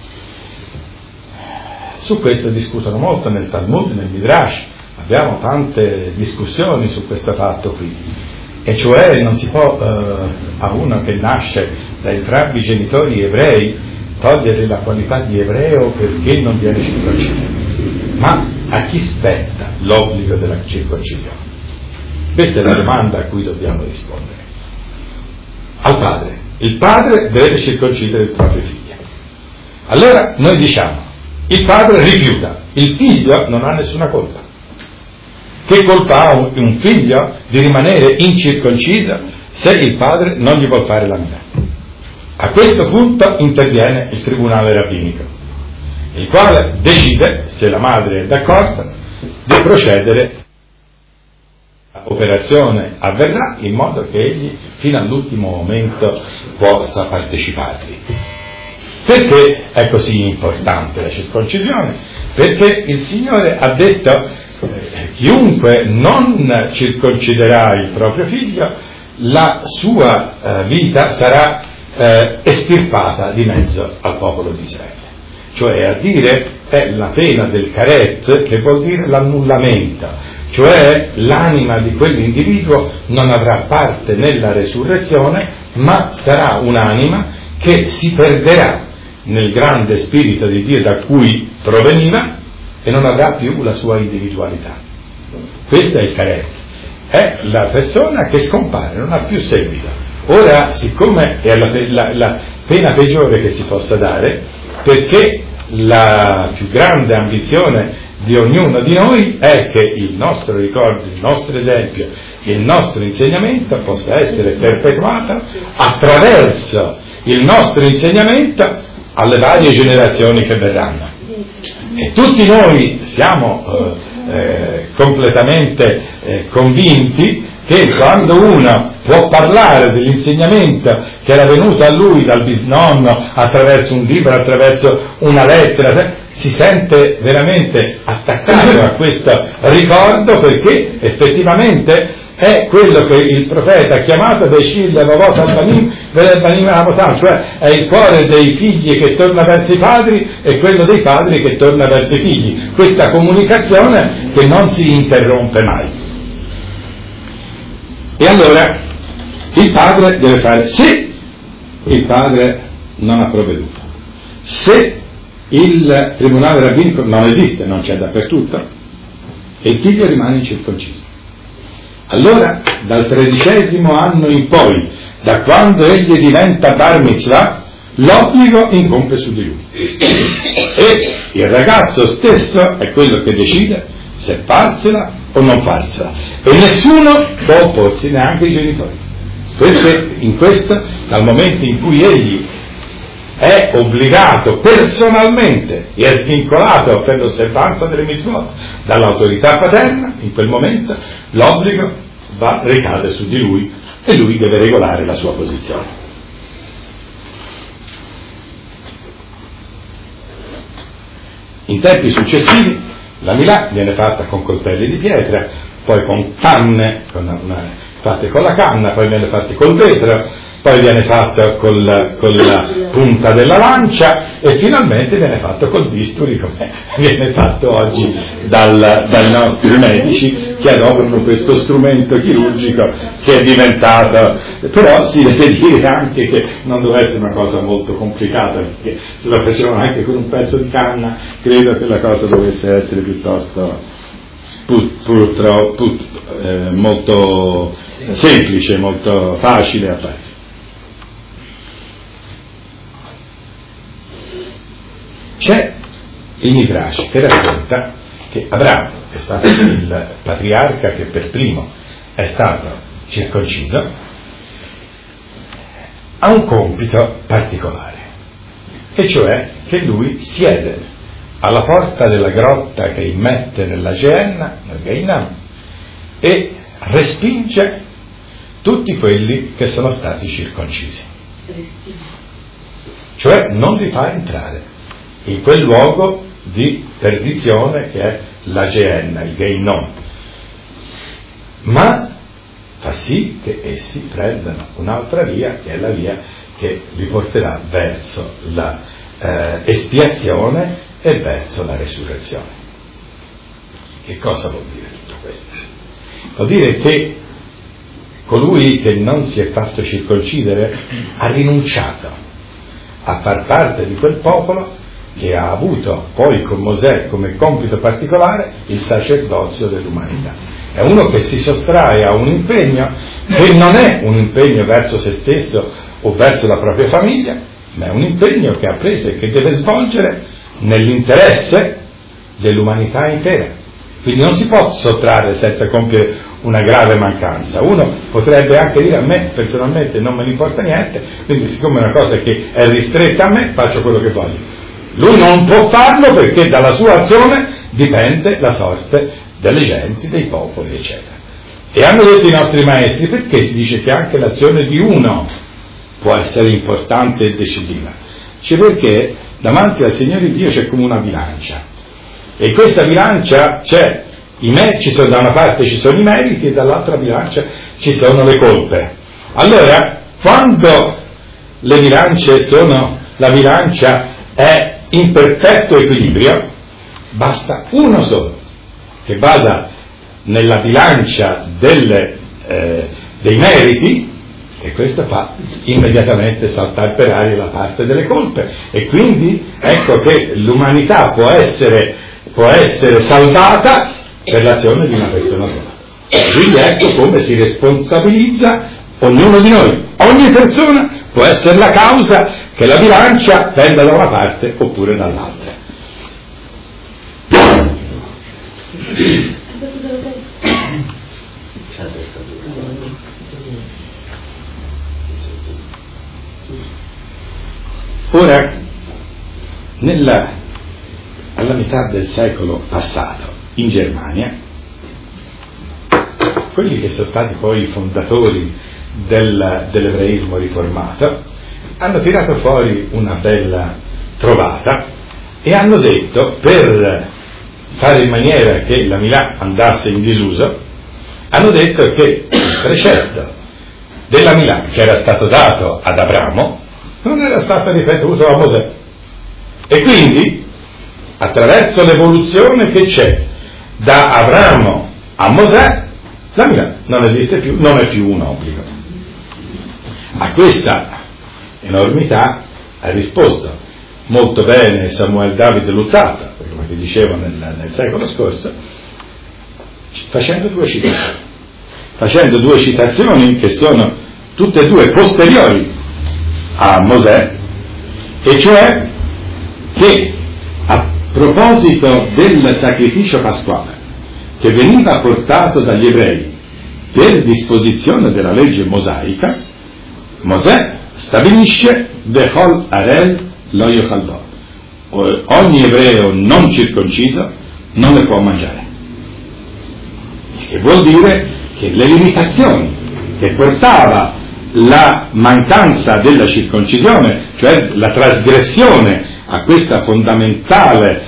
Su questo discutono molto nel Talmud, nel Midrash, abbiamo tante discussioni su questo fatto qui, e cioè non si può eh, a uno che nasce da entrambi i genitori ebrei togliergli la qualità di ebreo perché non viene circonciso. Ma a chi spetta l'obbligo della circoncisione? Questa è la domanda a cui dobbiamo rispondere. Al padre. Il padre deve circoncidere il proprio figlio. Allora noi diciamo, il padre rifiuta, il figlio non ha nessuna colpa. Che colpa ha un figlio di rimanere incirconciso se il padre non gli vuol fare la mira? A questo punto interviene il tribunale rabbinico, il quale decide, se la madre è d'accordo, di procedere. L'operazione avverrà in modo che egli fino all'ultimo momento possa parteciparvi. Perché è così importante la circoncisione? Perché il Signore ha detto eh, chiunque non circonciderà il proprio figlio, la sua eh, vita sarà eh, estirpata di mezzo al popolo di Israele. Cioè, a dire, è la pena del caret, che vuol dire l'annullamento, cioè l'anima di quell'individuo non avrà parte nella resurrezione, ma sarà un'anima che si perderà nel grande spirito di Dio da cui proveniva e non avrà più la sua individualità. Questo è il caret, è la persona che scompare, non ha più seguito. Ora, siccome è la, la, la pena peggiore che si possa dare, perché la più grande ambizione di ognuno di noi è che il nostro ricordo, il nostro esempio, il nostro insegnamento possa essere perpetuato attraverso il nostro insegnamento alle varie generazioni che verranno. E tutti noi siamo eh, eh, completamente eh, convinti che quando uno può parlare dell'insegnamento che era venuto a lui dal bisnonno attraverso un libro, attraverso una lettera, si sente veramente attaccato a questo ricordo, perché effettivamente è quello che il profeta ha chiamato Beshil Levavot Albanim Velebanim Avotam, cioè è il cuore dei figli che torna verso i padri e quello dei padri che torna verso i figli, questa comunicazione che non si interrompe mai. E allora il padre deve fare, se il padre non ha provveduto, se il tribunale rabbinico non esiste, non c'è dappertutto, e il figlio rimane incirconciso, allora dal tredicesimo anno in poi, da quando egli diventa bar mitzvah, l'obbligo incombe su di lui e il ragazzo stesso è quello che decide se farsela o non farsela, e nessuno può opporsi, neanche i genitori, perché in questo, dal momento in cui egli è obbligato personalmente e è svincolato per l'osservanza delle mitzvot dall'autorità paterna, in quel momento l'obbligo va, ricade su di lui e lui deve regolare la sua posizione. In tempi successivi la milà viene fatta con coltelli di pietra, poi con canne, con una, fatte con la canna, poi viene fatta col vetro, poi viene fatta col, con la punta della lancia e finalmente viene fatto col bisturi, come viene fatto oggi dal, dai nostri medici che adoperano questo strumento chirurgico che è diventato, però si deve dire anche che non deve essere una cosa molto complicata, perché se lo facevano anche con un pezzo di canna credo che la cosa dovesse essere piuttosto put, put, put, eh, molto semplice, molto facile a fare. C'è il Midrash che racconta che Abramo, che è stato il patriarca che per primo è stato circonciso, ha un compito particolare, e cioè che lui siede alla porta della grotta che immette nella Geenna, nel Geinam, e respinge tutti quelli che sono stati circoncisi, cioè non li fa entrare in quel luogo di perdizione che è la Geenna, il Geinom, ma fa sì che essi prendano un'altra via, che è la via che li porterà verso la eh, espiazione e verso la resurrezione. Che cosa vuol dire tutto questo? Vuol dire che colui che non si è fatto circoncidere ha rinunciato a far parte di quel popolo che ha avuto poi con Mosè come compito particolare il sacerdozio dell'umanità. È uno che si sottrae a un impegno che non è un impegno verso se stesso o verso la propria famiglia, ma è un impegno che ha preso e che deve svolgere nell'interesse dell'umanità intera. Quindi non si può sottrarre senza compiere una grave mancanza. Uno potrebbe anche dire: a me personalmente non me ne importa niente, quindi siccome è una cosa che è ristretta a me, faccio quello che voglio. Lui non può farlo perché dalla sua azione dipende la sorte delle genti, dei popoli, eccetera. E hanno detto i nostri maestri: perché si dice che anche l'azione di uno può essere importante e decisiva? Cioè perché davanti al Signore Dio c'è come una bilancia, e in questa bilancia c'è i me- ci sono, da una parte ci sono i meriti e dall'altra bilancia ci sono le colpe. Allora, quando le bilance sono, la bilancia è in perfetto equilibrio, basta uno solo che vada nella bilancia delle, eh, dei meriti, e questo fa immediatamente saltare per aria la parte delle colpe, e quindi ecco che l'umanità può essere, può essere salvata per l'azione di una persona sola. Quindi ecco come si responsabilizza ognuno di noi. Ogni persona può essere la causa che la bilancia penda da una parte oppure dall'altra. Ora, nella, alla metà del secolo passato, in Germania, quelli che sono stati poi i fondatori del, dell'ebraismo riformato hanno tirato fuori una bella trovata e hanno detto, per fare in maniera che la Milà andasse in disuso, hanno detto che il precetto della Milà che era stato dato ad Abramo non era stato ripetuto a Mosè, e quindi attraverso l'evoluzione che c'è da Abramo a Mosè, la Milà non esiste più, non è più un obbligo. A questa enormità ha risposto molto bene Samuel David Luzzatto, come vi dicevo nel, nel secolo scorso, facendo due citazioni, facendo due citazioni che sono tutte e due posteriori a Mosè, e cioè che a proposito del sacrificio pasquale che veniva portato dagli ebrei per disposizione della legge mosaica, Mosè stabilisce Vechol Arel lo Yochalbo, ogni ebreo non circonciso non le può mangiare, che vuol dire che le limitazioni che portava la mancanza della circoncisione, cioè la trasgressione a questa fondamentale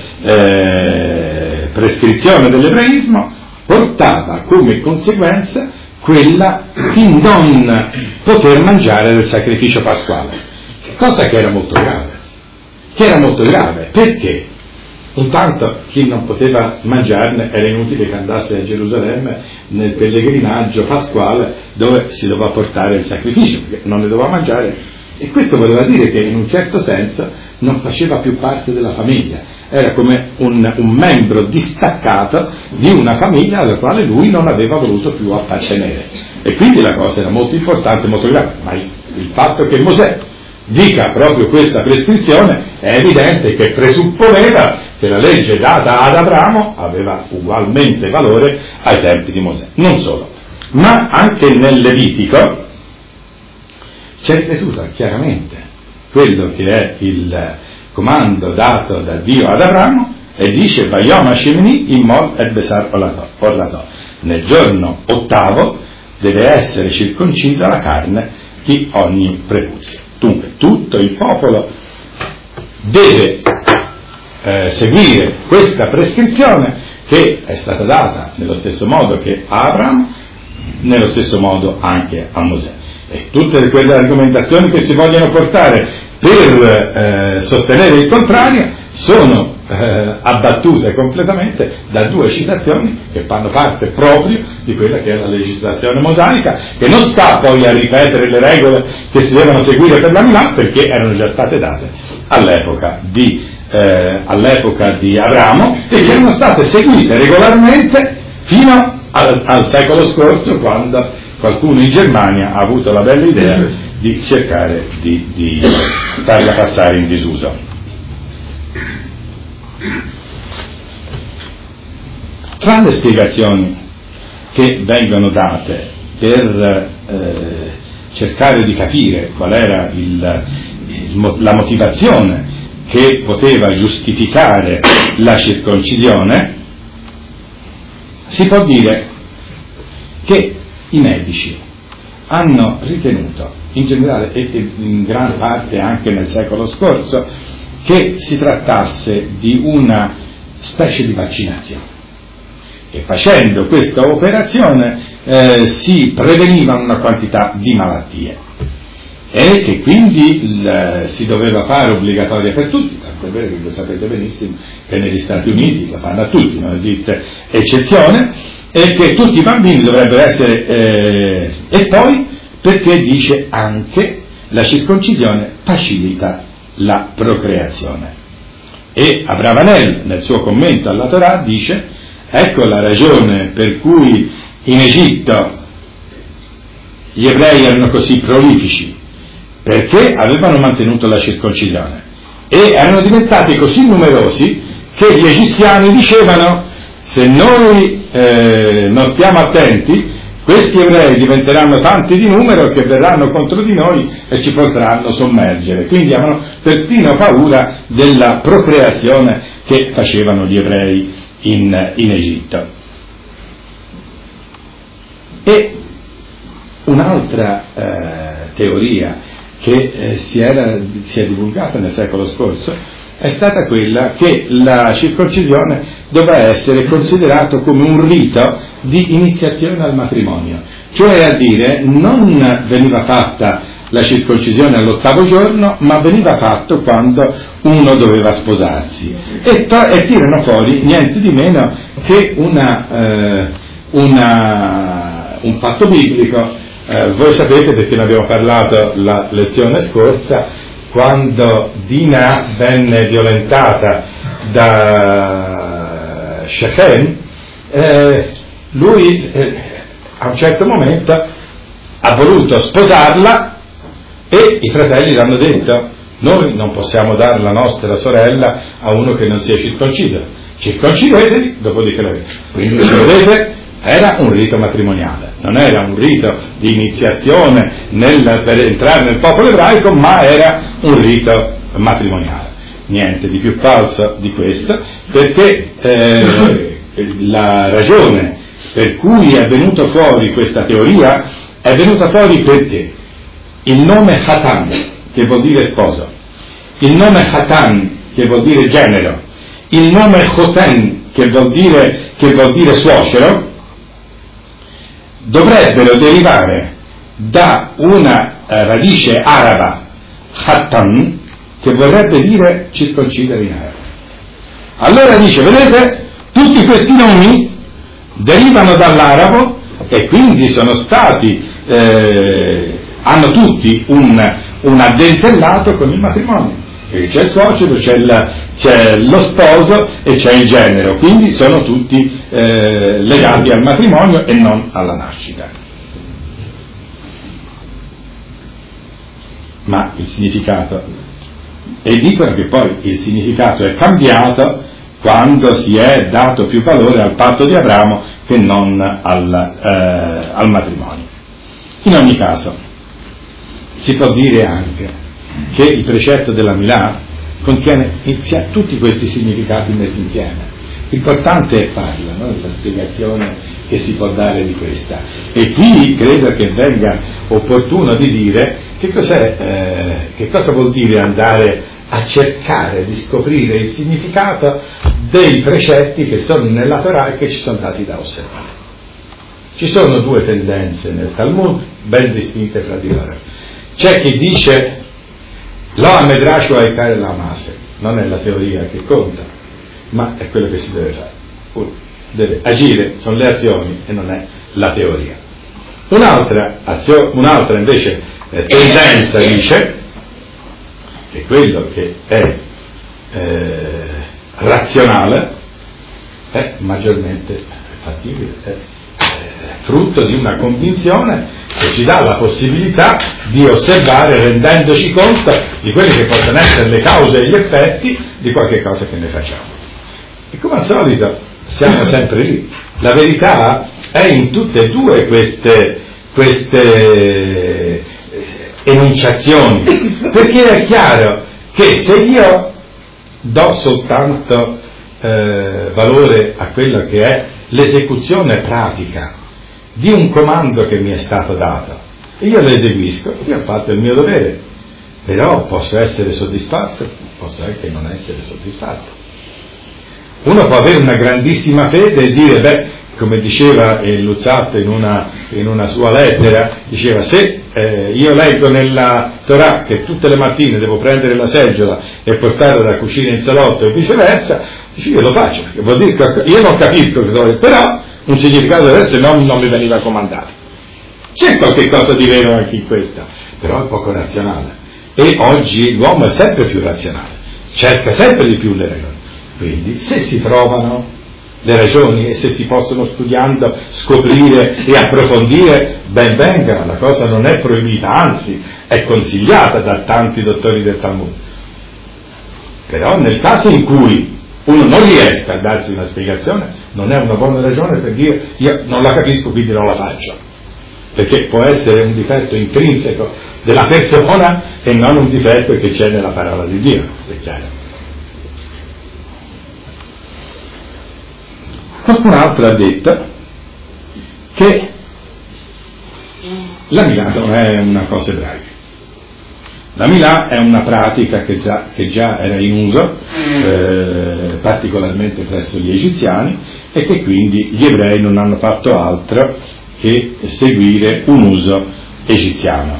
eh, prescrizione dell'ebraismo, portava come conseguenza quella di non poter mangiare del sacrificio pasquale, cosa che era molto grave, che era molto grave, perché intanto chi non poteva mangiarne era inutile che andasse a Gerusalemme nel pellegrinaggio pasquale dove si doveva portare il sacrificio, perché non ne doveva mangiare, e questo voleva dire che in un certo senso non faceva più parte della famiglia, era come un, un membro distaccato di una famiglia alla quale lui non aveva voluto più appartenere, e quindi la cosa era molto importante, molto grave. Ma il, il fatto che Mosè dica proprio questa prescrizione è evidente che presupponeva che la legge data ad Abramo aveva ugualmente valore ai tempi di Mosè. Non solo, ma anche nel Levitico c'è ripetuto chiaramente quello che è il comando dato da Dio ad Abramo, e dice Vayom Hashemini Immol et Besar Orlato, nel giorno ottavo deve essere circoncisa la carne di ogni prepuzio. Dunque tutto il popolo deve eh, seguire questa prescrizione che è stata data nello stesso modo che a Abramo, nello stesso modo anche a Mosè. e tutte quelle argomentazioni che si vogliono portare per eh, sostenere il contrario sono eh, abbattute completamente da due citazioni che fanno parte proprio di quella che è la legislazione mosaica, che non sta poi a ripetere le regole che si devono seguire per la Milà, perché erano già state date all'epoca di, eh, all'epoca di Abramo e che erano state seguite regolarmente fino al, al secolo scorso, quando qualcuno in Germania ha avuto la bella idea di cercare di, di farla passare in disuso. Tra le spiegazioni che vengono date per eh, cercare di capire qual era il, il, la motivazione che poteva giustificare la circoncisione, si può dire che i medici hanno ritenuto, in generale e in gran parte anche nel secolo scorso, che si trattasse di una specie di vaccinazione, e facendo questa operazione eh, si prevenivano una quantità di malattie e che quindi il, si doveva fare obbligatoria per tutti, tanto è vero che lo sapete benissimo che negli Stati Uniti la fanno a tutti, non esiste eccezione, e che tutti i bambini dovrebbero essere eh, e poi perché dice anche la circoncisione facilita la procreazione. E Abravanel nel suo commento alla Torah dice: ecco la ragione per cui in Egitto gli ebrei erano così prolifici, perché avevano mantenuto la circoncisione e erano diventati così numerosi che gli egiziani dicevano: se noi eh, non stiamo attenti, questi ebrei diventeranno tanti di numero che verranno contro di noi e ci potranno sommergere. Quindi avevano perfino paura della procreazione che facevano gli ebrei in, in Egitto. E un'altra eh, teoria che eh, si, era, si è divulgata nel secolo scorso è stata quella che la circoncisione doveva essere considerato come un rito di iniziazione al matrimonio, cioè a dire non veniva fatta la circoncisione all'ottavo giorno, ma veniva fatto quando uno doveva sposarsi, e, to- e tirano fuori niente di meno che una, eh, una, un fatto biblico. Eh, voi sapete, perché ne abbiamo parlato la lezione scorsa, quando Dina venne violentata da Shechem, eh, lui eh, a un certo momento ha voluto sposarla e i fratelli gli hanno detto: noi non possiamo dare la nostra sorella a uno che non sia circonciso, circoncidetevi, dopodiché la vedete. Quindi vedete, era un rito matrimoniale, non era un rito di iniziazione nel, per entrare nel popolo ebraico, ma era un rito matrimoniale. Niente di più falso di questo, perché eh, la ragione per cui è venuto fuori questa teoria è venuta fuori perché il nome Hatan, che vuol dire sposo, il nome Hatan, che vuol dire genero, il nome Choten, che vuol dire, che vuol dire suocero, dovrebbero derivare da una eh, radice araba, Hattan, che vorrebbe dire circoncidere in arabo. Allora dice, vedete, tutti questi nomi derivano dall'arabo e quindi sono stati, eh, hanno tutti un, un addentellato con il matrimonio. Perché c'è il suocero, c'è, il, c'è lo sposo e c'è il genero, quindi sono tutti eh, legati al matrimonio e non alla nascita. Ma il significato, e dicono che poi il significato è cambiato quando si è dato più valore al patto di Abramo che non al, eh, al matrimonio. In ogni caso, si può dire anche che il precetto della Milà contiene insieme, tutti questi significati messi insieme. L'importante è farla, no? La spiegazione che si può dare di questa. E qui credo che venga opportuno di dire che cos'è, eh, che cosa vuol dire andare a cercare di scoprire il significato dei precetti che sono nella Torah e che ci sono dati da osservare. Ci sono due tendenze nel Talmud ben distinte fra di loro. C'è chi dice lo amedrashu aikare la mase, non è la teoria che conta, ma è quello che si deve fare. Uno deve agire, sono le azioni e non è la teoria. Un'altra, azio, un'altra invece eh, tendenza dice che quello che è eh, razionale è maggiormente fattibile, è frutto di una convinzione che ci dà la possibilità di osservare rendendoci conto di quelle che possono essere le cause e gli effetti di qualche cosa che noi facciamo. E come al solito siamo sempre lì. La verità è in tutte e due queste, queste enunciazioni, perché è chiaro che se io do soltanto eh, valore a quello che è l'esecuzione pratica di un comando che mi è stato dato e io lo eseguisco, io ho fatto il mio dovere, però posso essere soddisfatto, posso anche non essere soddisfatto. Uno può avere una grandissima fede e dire, beh, come diceva il Luzzatto in una, in una sua lettera, diceva, se eh, io leggo nella Torah che tutte le mattine devo prendere la seggiola e portarla dalla cucina in salotto e viceversa, dice, io lo faccio, perché vuol dire che io non capisco cosa vuol dire, però un significato diverso non, non mi veniva comandato. C'è qualche cosa di vero anche in questa, però è poco razionale. E oggi l'uomo è sempre più razionale, cerca sempre di più le ragioni. Quindi se si trovano le ragioni e se si possono studiando scoprire e approfondire, ben venga, la cosa non è proibita, anzi è consigliata da tanti dottori del Talmud. Però nel caso in cui uno non riesca a darsi una spiegazione, non è una buona ragione per dire io non la capisco quindi non la faccio, perché può essere un difetto intrinseco della persona e non un difetto che c'è nella parola di Dio, è chiaro. Qualcun altro ha detto che la Milà non è una cosa ebraica. La Milà è una pratica che già, che già era in uso, eh, particolarmente presso gli egiziani, e che quindi gli ebrei non hanno fatto altro che seguire un uso egiziano.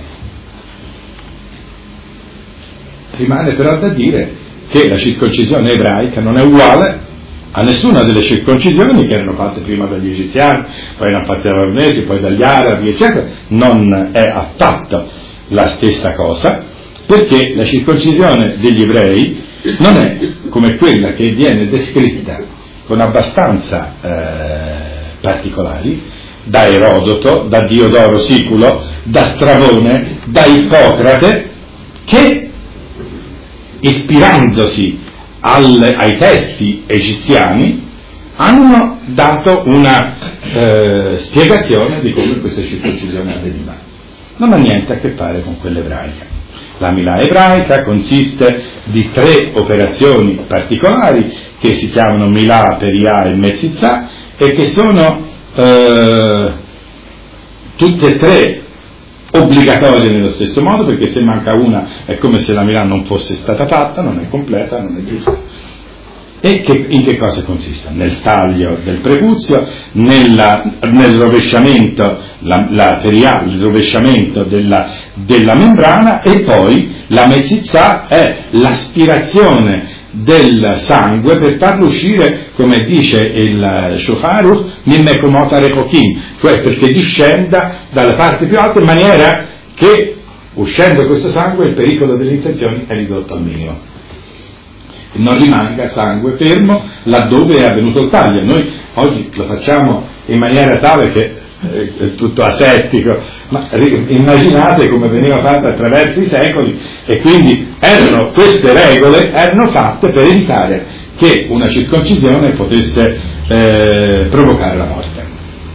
Rimane però da dire che la circoncisione ebraica non è uguale a nessuna delle circoncisioni che erano fatte prima dagli egiziani, poi erano fatte dai babilonesi, poi dagli arabi, eccetera. Non è affatto la stessa cosa, perché la circoncisione degli ebrei non è come quella che viene descritta con abbastanza eh, particolari da Erodoto, da Diodoro Siculo, da Stravone, da Ippocrate, che ispirandosi al, ai testi egiziani hanno dato una eh, spiegazione di come questa circoncisione avveniva. Non ha niente a che fare con quella ebraica. La Milà ebraica consiste di tre operazioni particolari che si chiamano Milà, Perià e Metzizah e che sono eh, tutte e tre obbligatorie nello stesso modo, perché se manca una è come se la Milà non fosse stata fatta, non è completa, non è giusta. E che, in che cosa consiste? Nel taglio del prepuzio, nella, nel rovesciamento, la, la perià, il rovesciamento della, della membrana, e poi la mezzizà è l'aspirazione del sangue per farlo uscire, come dice il Shulchan Mimmekomot Rechokim, cioè perché discenda dalla parte più alta in maniera che, uscendo questo sangue, il pericolo delle infezioni è ridotto al minimo. Non rimanga sangue fermo laddove è avvenuto il taglio. Noi oggi lo facciamo in maniera tale che è tutto asettico, ma immaginate come veniva fatto attraverso i secoli, e quindi erano, queste regole erano fatte per evitare che una circoncisione potesse eh, provocare la morte.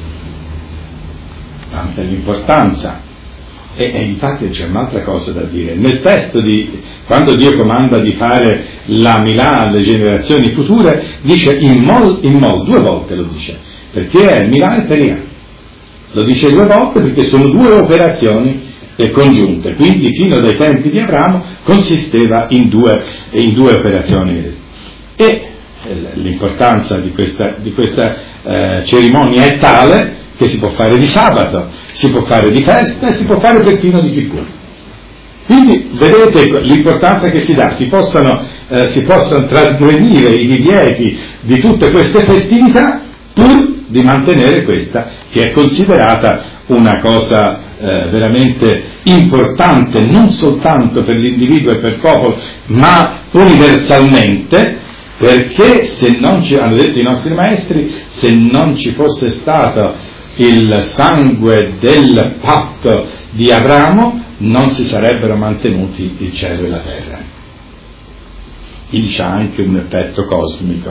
Tanta l'importanza. E, e infatti c'è un'altra cosa da dire. Nel testo di quando Dio comanda di fare la Milà alle generazioni future, dice in mol, in mol, due volte lo dice, perché è Milà e Perià. Lo dice due volte perché sono due operazioni eh, congiunte, quindi fino dai tempi di Abramo consisteva in due, in due operazioni. E eh, l'importanza di questa, di questa eh, cerimonia è tale che si può fare di sabato, si può fare di festa e si può fare perfino di Kippur. Quindi vedete l'importanza che si dà, si possono, eh, si possono trasgredire i divieti di tutte queste festività pur di mantenere questa che è considerata una cosa eh, veramente importante non soltanto per l'individuo e per il popolo, ma universalmente, perché se non ci, hanno detto i nostri maestri, se non ci fosse stato il sangue del patto di Abramo non si sarebbero mantenuti il cielo e la terra. Quindi c'è anche un effetto cosmico.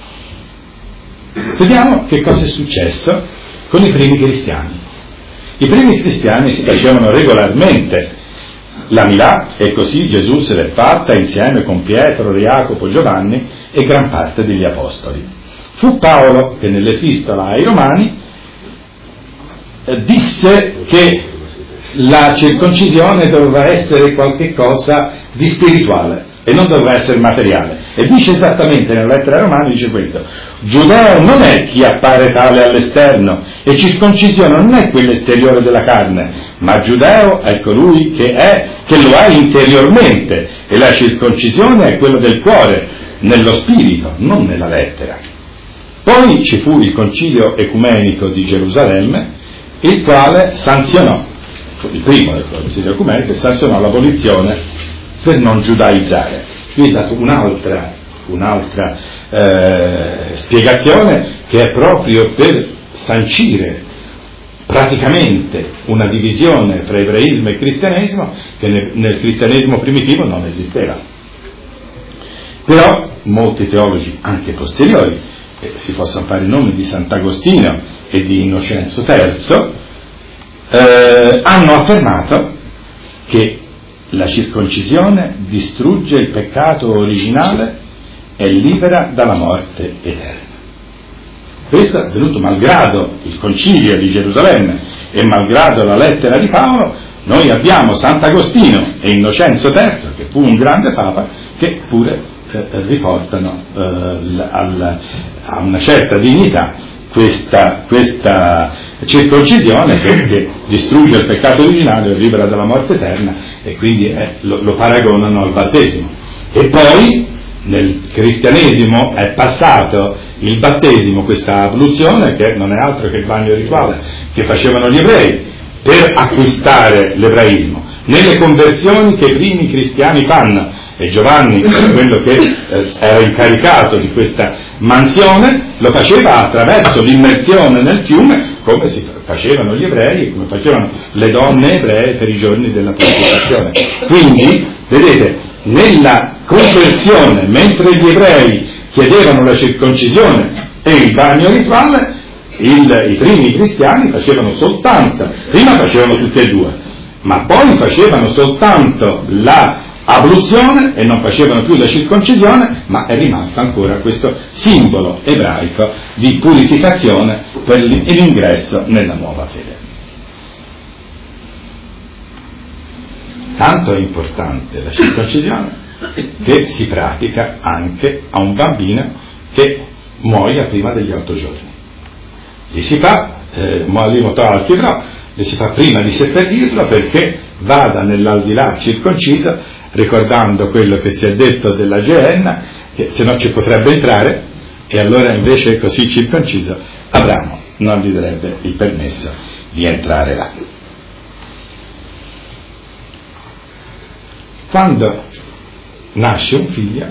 Vediamo che cosa è successo con i primi cristiani. I primi cristiani si facevano regolarmente la Milà e così Gesù se l'è fatta insieme con Pietro, Jacopo, Giovanni e gran parte degli apostoli. Fu Paolo che nell'epistola ai Romani eh, disse che la circoncisione doveva essere qualche cosa di spirituale e non doveva essere materiale, e dice esattamente nella lettera ai Romani, dice questo: giudeo non è chi appare tale all'esterno e circoncisione non è quella esteriore della carne, ma giudeo è colui che è che lo è interiormente, e la circoncisione è quella del cuore, nello spirito, non nella lettera. Poi ci fu il concilio ecumenico di Gerusalemme, il quale sanzionò, il primo del concilio ecumenico, sanzionò l'abolizione per non giudaizzare. Qui è dato un'altra, un'altra eh, spiegazione che è proprio per sancire praticamente una divisione tra ebraismo e cristianesimo che nel, nel cristianesimo primitivo non esisteva. Però molti teologi anche posteriori, eh, si possono fare i nomi di Sant'Agostino e di Innocenzo terzo, eh, hanno affermato che la circoncisione distrugge il peccato originale e libera dalla morte eterna. Questo è avvenuto malgrado il concilio di Gerusalemme e malgrado la lettera di Paolo. Noi abbiamo Sant'Agostino e Innocenzo terzo, che fu un grande papa, che pure eh, riportano eh, al, a una certa dignità questa, questa circoncisione, perché distrugge il peccato originale e libera dalla morte eterna, e quindi eh, lo, lo paragonano al battesimo. E poi nel cristianesimo è passato il battesimo, questa abluzione, che non è altro che il bagno rituale che facevano gli ebrei per acquistare l'ebraismo. Nelle conversioni che i primi cristiani fanno, e Giovanni, quello che eh, era incaricato di questa mansione, lo faceva attraverso l'immersione nel fiume, come si facevano gli ebrei e come facevano le donne ebree per i giorni della purificazione. Quindi, vedete, nella conversione, mentre gli ebrei chiedevano la circoncisione e il bagno rituale, il, i primi cristiani facevano soltanto, prima facevano tutte e due, ma poi facevano soltanto la abluzione e non facevano più la circoncisione, ma è rimasto ancora questo simbolo ebraico di purificazione per l'ingresso nella nuova fede. Tanto è importante la circoncisione che si pratica anche a un bambino che muoia prima degli otto giorni. Gli si fa, eh, altri, però, li si fa prima di seppellirlo perché vada nell'aldilà circonciso, ricordando quello che si è detto della Geenna, che se no ci potrebbe entrare, e allora invece così circonciso Abramo non gli darebbe il permesso di entrare là. Quando nasce un figlio,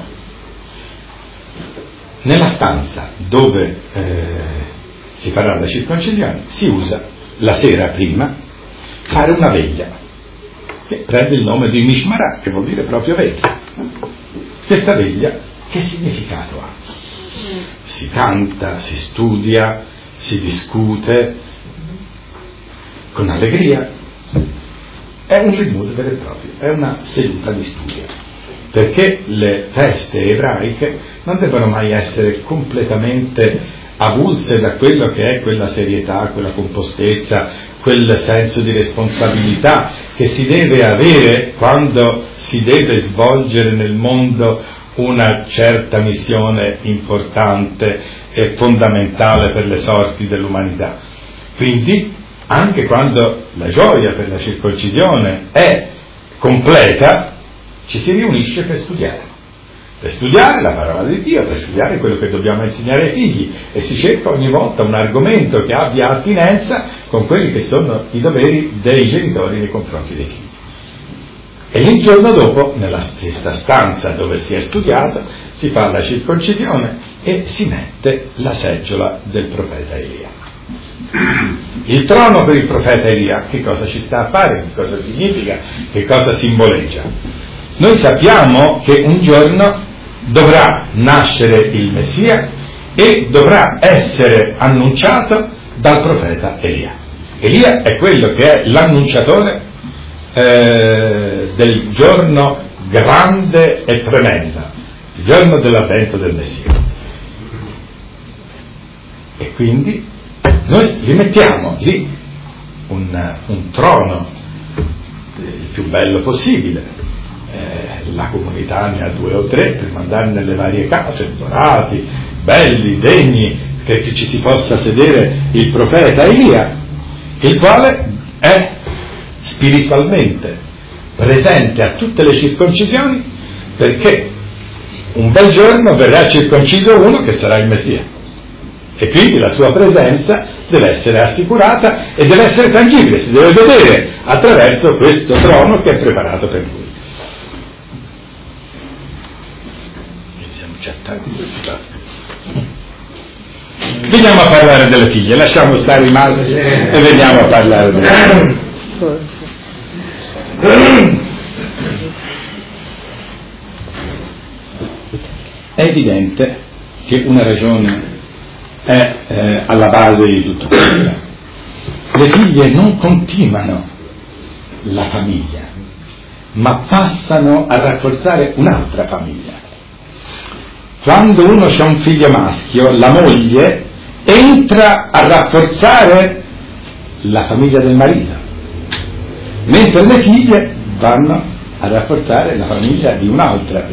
nella stanza dove eh, si farà la circoncisione si usa la sera prima fare una veglia che prende il nome di Mishmarah, che vuol dire proprio veglia. Questa veglia che significato ha? Si canta, si studia, si discute con allegria. È un limud vero e proprio, è una seduta di studio, perché le feste ebraiche non devono mai essere completamente avulse da quello che è quella serietà, quella compostezza, quel senso di responsabilità che si deve avere quando si deve svolgere nel mondo una certa missione importante e fondamentale per le sorti dell'umanità. Quindi anche quando la gioia per la circoncisione è completa, ci si riunisce per studiare. Per studiare la parola di Dio, per studiare quello che dobbiamo insegnare ai figli, e si cerca ogni volta un argomento che abbia attinenza con quelli che sono i doveri dei genitori nei confronti dei figli. E il giorno dopo, nella stessa stanza dove si è studiato, si fa la circoncisione e si mette la seggiola del profeta Elia. Il trono per il profeta Elia, che cosa ci sta a fare? Che cosa significa? Che cosa simboleggia? Noi sappiamo che un giorno dovrà nascere il Messia e dovrà essere annunciato dal profeta Elia. Elia è quello che è l'annunciatore eh, del giorno grande e tremendo, il giorno dell'avvento del Messia. E quindi noi gli mettiamo lì un, un trono il più bello possibile. Eh, la comunità ne ha due o tre per mandare nelle varie case, dorati, belli, degni, perché ci si possa sedere il profeta Elia, il quale è spiritualmente presente a tutte le circoncisioni, perché un bel giorno verrà circonciso uno che sarà il Messia, e quindi la sua presenza deve essere assicurata e deve essere tangibile, si deve vedere attraverso questo trono che è preparato per lui. Veniamo a parlare delle figlie, lasciamo stare i maschi e veniamo a parlare delle figlie. È evidente che una ragione è eh, alla base di tutto questo. Le figlie non continuano la famiglia, ma passano a rafforzare un'altra famiglia. Quando uno ha un figlio maschio, la moglie entra a rafforzare la famiglia del marito, mentre le figlie vanno a rafforzare la famiglia di un'altra.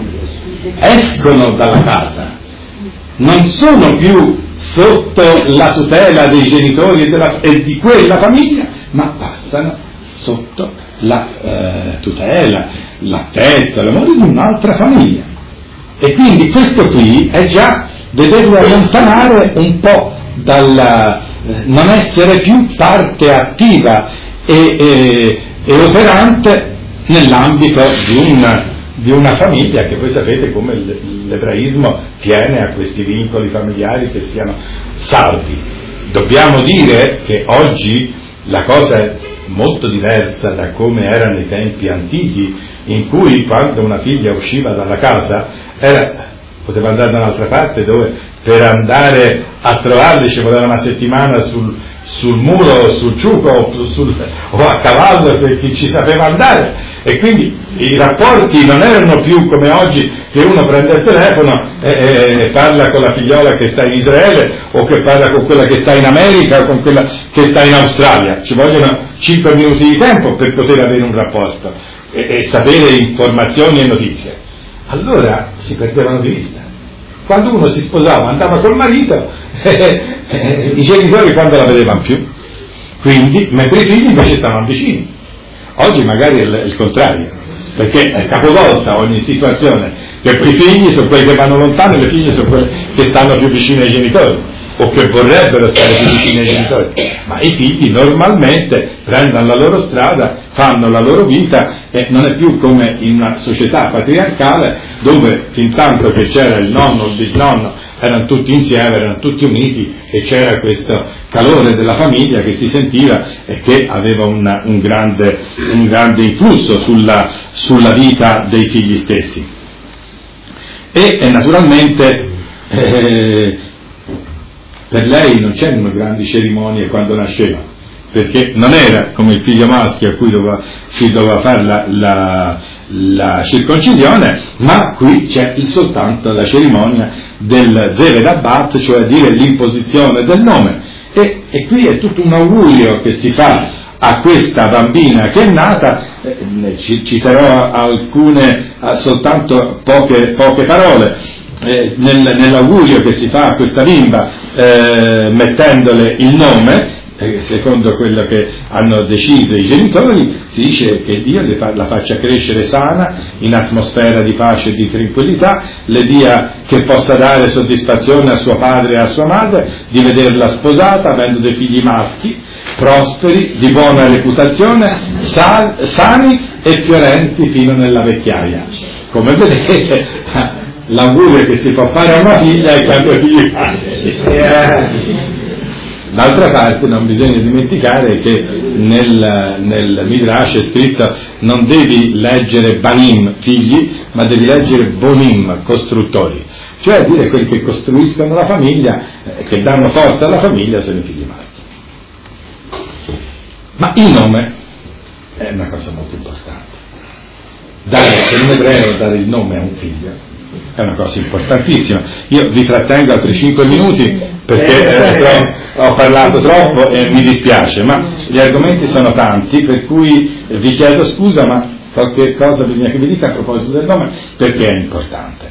Escono dalla casa, non sono più sotto la tutela dei genitori e, della, e di quella famiglia, ma passano sotto la eh, tutela, l'affetto, l'amore di un'altra famiglia. E quindi questo qui è già vederlo allontanare un po' dal eh, non essere più parte attiva e, e, e operante nell'ambito di una, di una famiglia, che voi sapete come l'ebraismo tiene a questi vincoli familiari che siano saldi. Dobbiamo dire che oggi la cosa è molto diversa da come era nei tempi antichi, in cui quando una figlia usciva dalla casa era, poteva andare da un'altra parte, dove per andare a trovarli ci voleva una settimana sul, sul muro, sul ciuco o, sul, o a cavallo, per chi ci sapeva andare, e quindi i rapporti non erano più come oggi, che uno prende il telefono e, e, e parla con la figliola che sta in Israele, o che parla con quella che sta in America o con quella che sta in Australia. Ci vogliono cinque minuti di tempo per poter avere un rapporto e, e sapere informazioni e notizie. Allora si perdevano di vista. Quando uno si sposava, andava col marito, eh, eh, i genitori quando la vedevano più. Quindi, mentre i figli invece stavano vicini. Oggi magari è il, il contrario, perché è capovolta ogni situazione, per i figli sono quelli che vanno lontano e le figlie sono quelle che stanno più vicine ai genitori, o che vorrebbero stare più vicini ai genitori, ma i figli normalmente prendono la loro strada, fanno la loro vita, e non è più come in una società patriarcale dove fin tanto che c'era il nonno o il bisnonno erano tutti insieme, erano tutti uniti, e c'era questo calore della famiglia che si sentiva e che aveva una, un, grande, un grande influsso sulla, sulla vita dei figli stessi. E, e naturalmente eh, per lei non c'erano grandi cerimonie quando nasceva, perché non era come il figlio maschio a cui doveva, si doveva fare la, la, la circoncisione, ma qui c'è il, soltanto la cerimonia del Zeved Abbat, cioè dire l'imposizione del nome, e, e qui è tutto un augurio che si fa a questa bambina che è nata. Eh, ci, citerò alcune, eh, soltanto poche, poche parole. Eh, nel, nell'augurio che si fa a questa bimba, eh, mettendole il nome, secondo quello che hanno deciso i genitori, si dice che Dio le fa, la faccia crescere sana, in atmosfera di pace e di tranquillità, le dia che possa dare soddisfazione a suo padre e a sua madre, di vederla sposata, avendo dei figli maschi, prosperi, di buona reputazione, sa, sani e fiorenti fino nella vecchiaia. Come vedete, l'augurio che si può fare a una figlia è che abbia figli maschi. D'altra parte non bisogna dimenticare che nel, nel Midrash è scritto: non devi leggere banim, figli, ma devi leggere bonim, costruttori, cioè dire quelli che costruiscono la famiglia, eh, che danno forza alla famiglia, sono i figli maschi. Ma il nome è una cosa molto importante. Dare, per un ebreo, dare il nome a un figlio è una cosa importantissima. Io vi trattengo altri cinque minuti perché eh, ho parlato troppo e mi dispiace, ma gli argomenti sono tanti, per cui vi chiedo scusa, ma qualche cosa bisogna che vi dica a proposito del nome, perché è importante.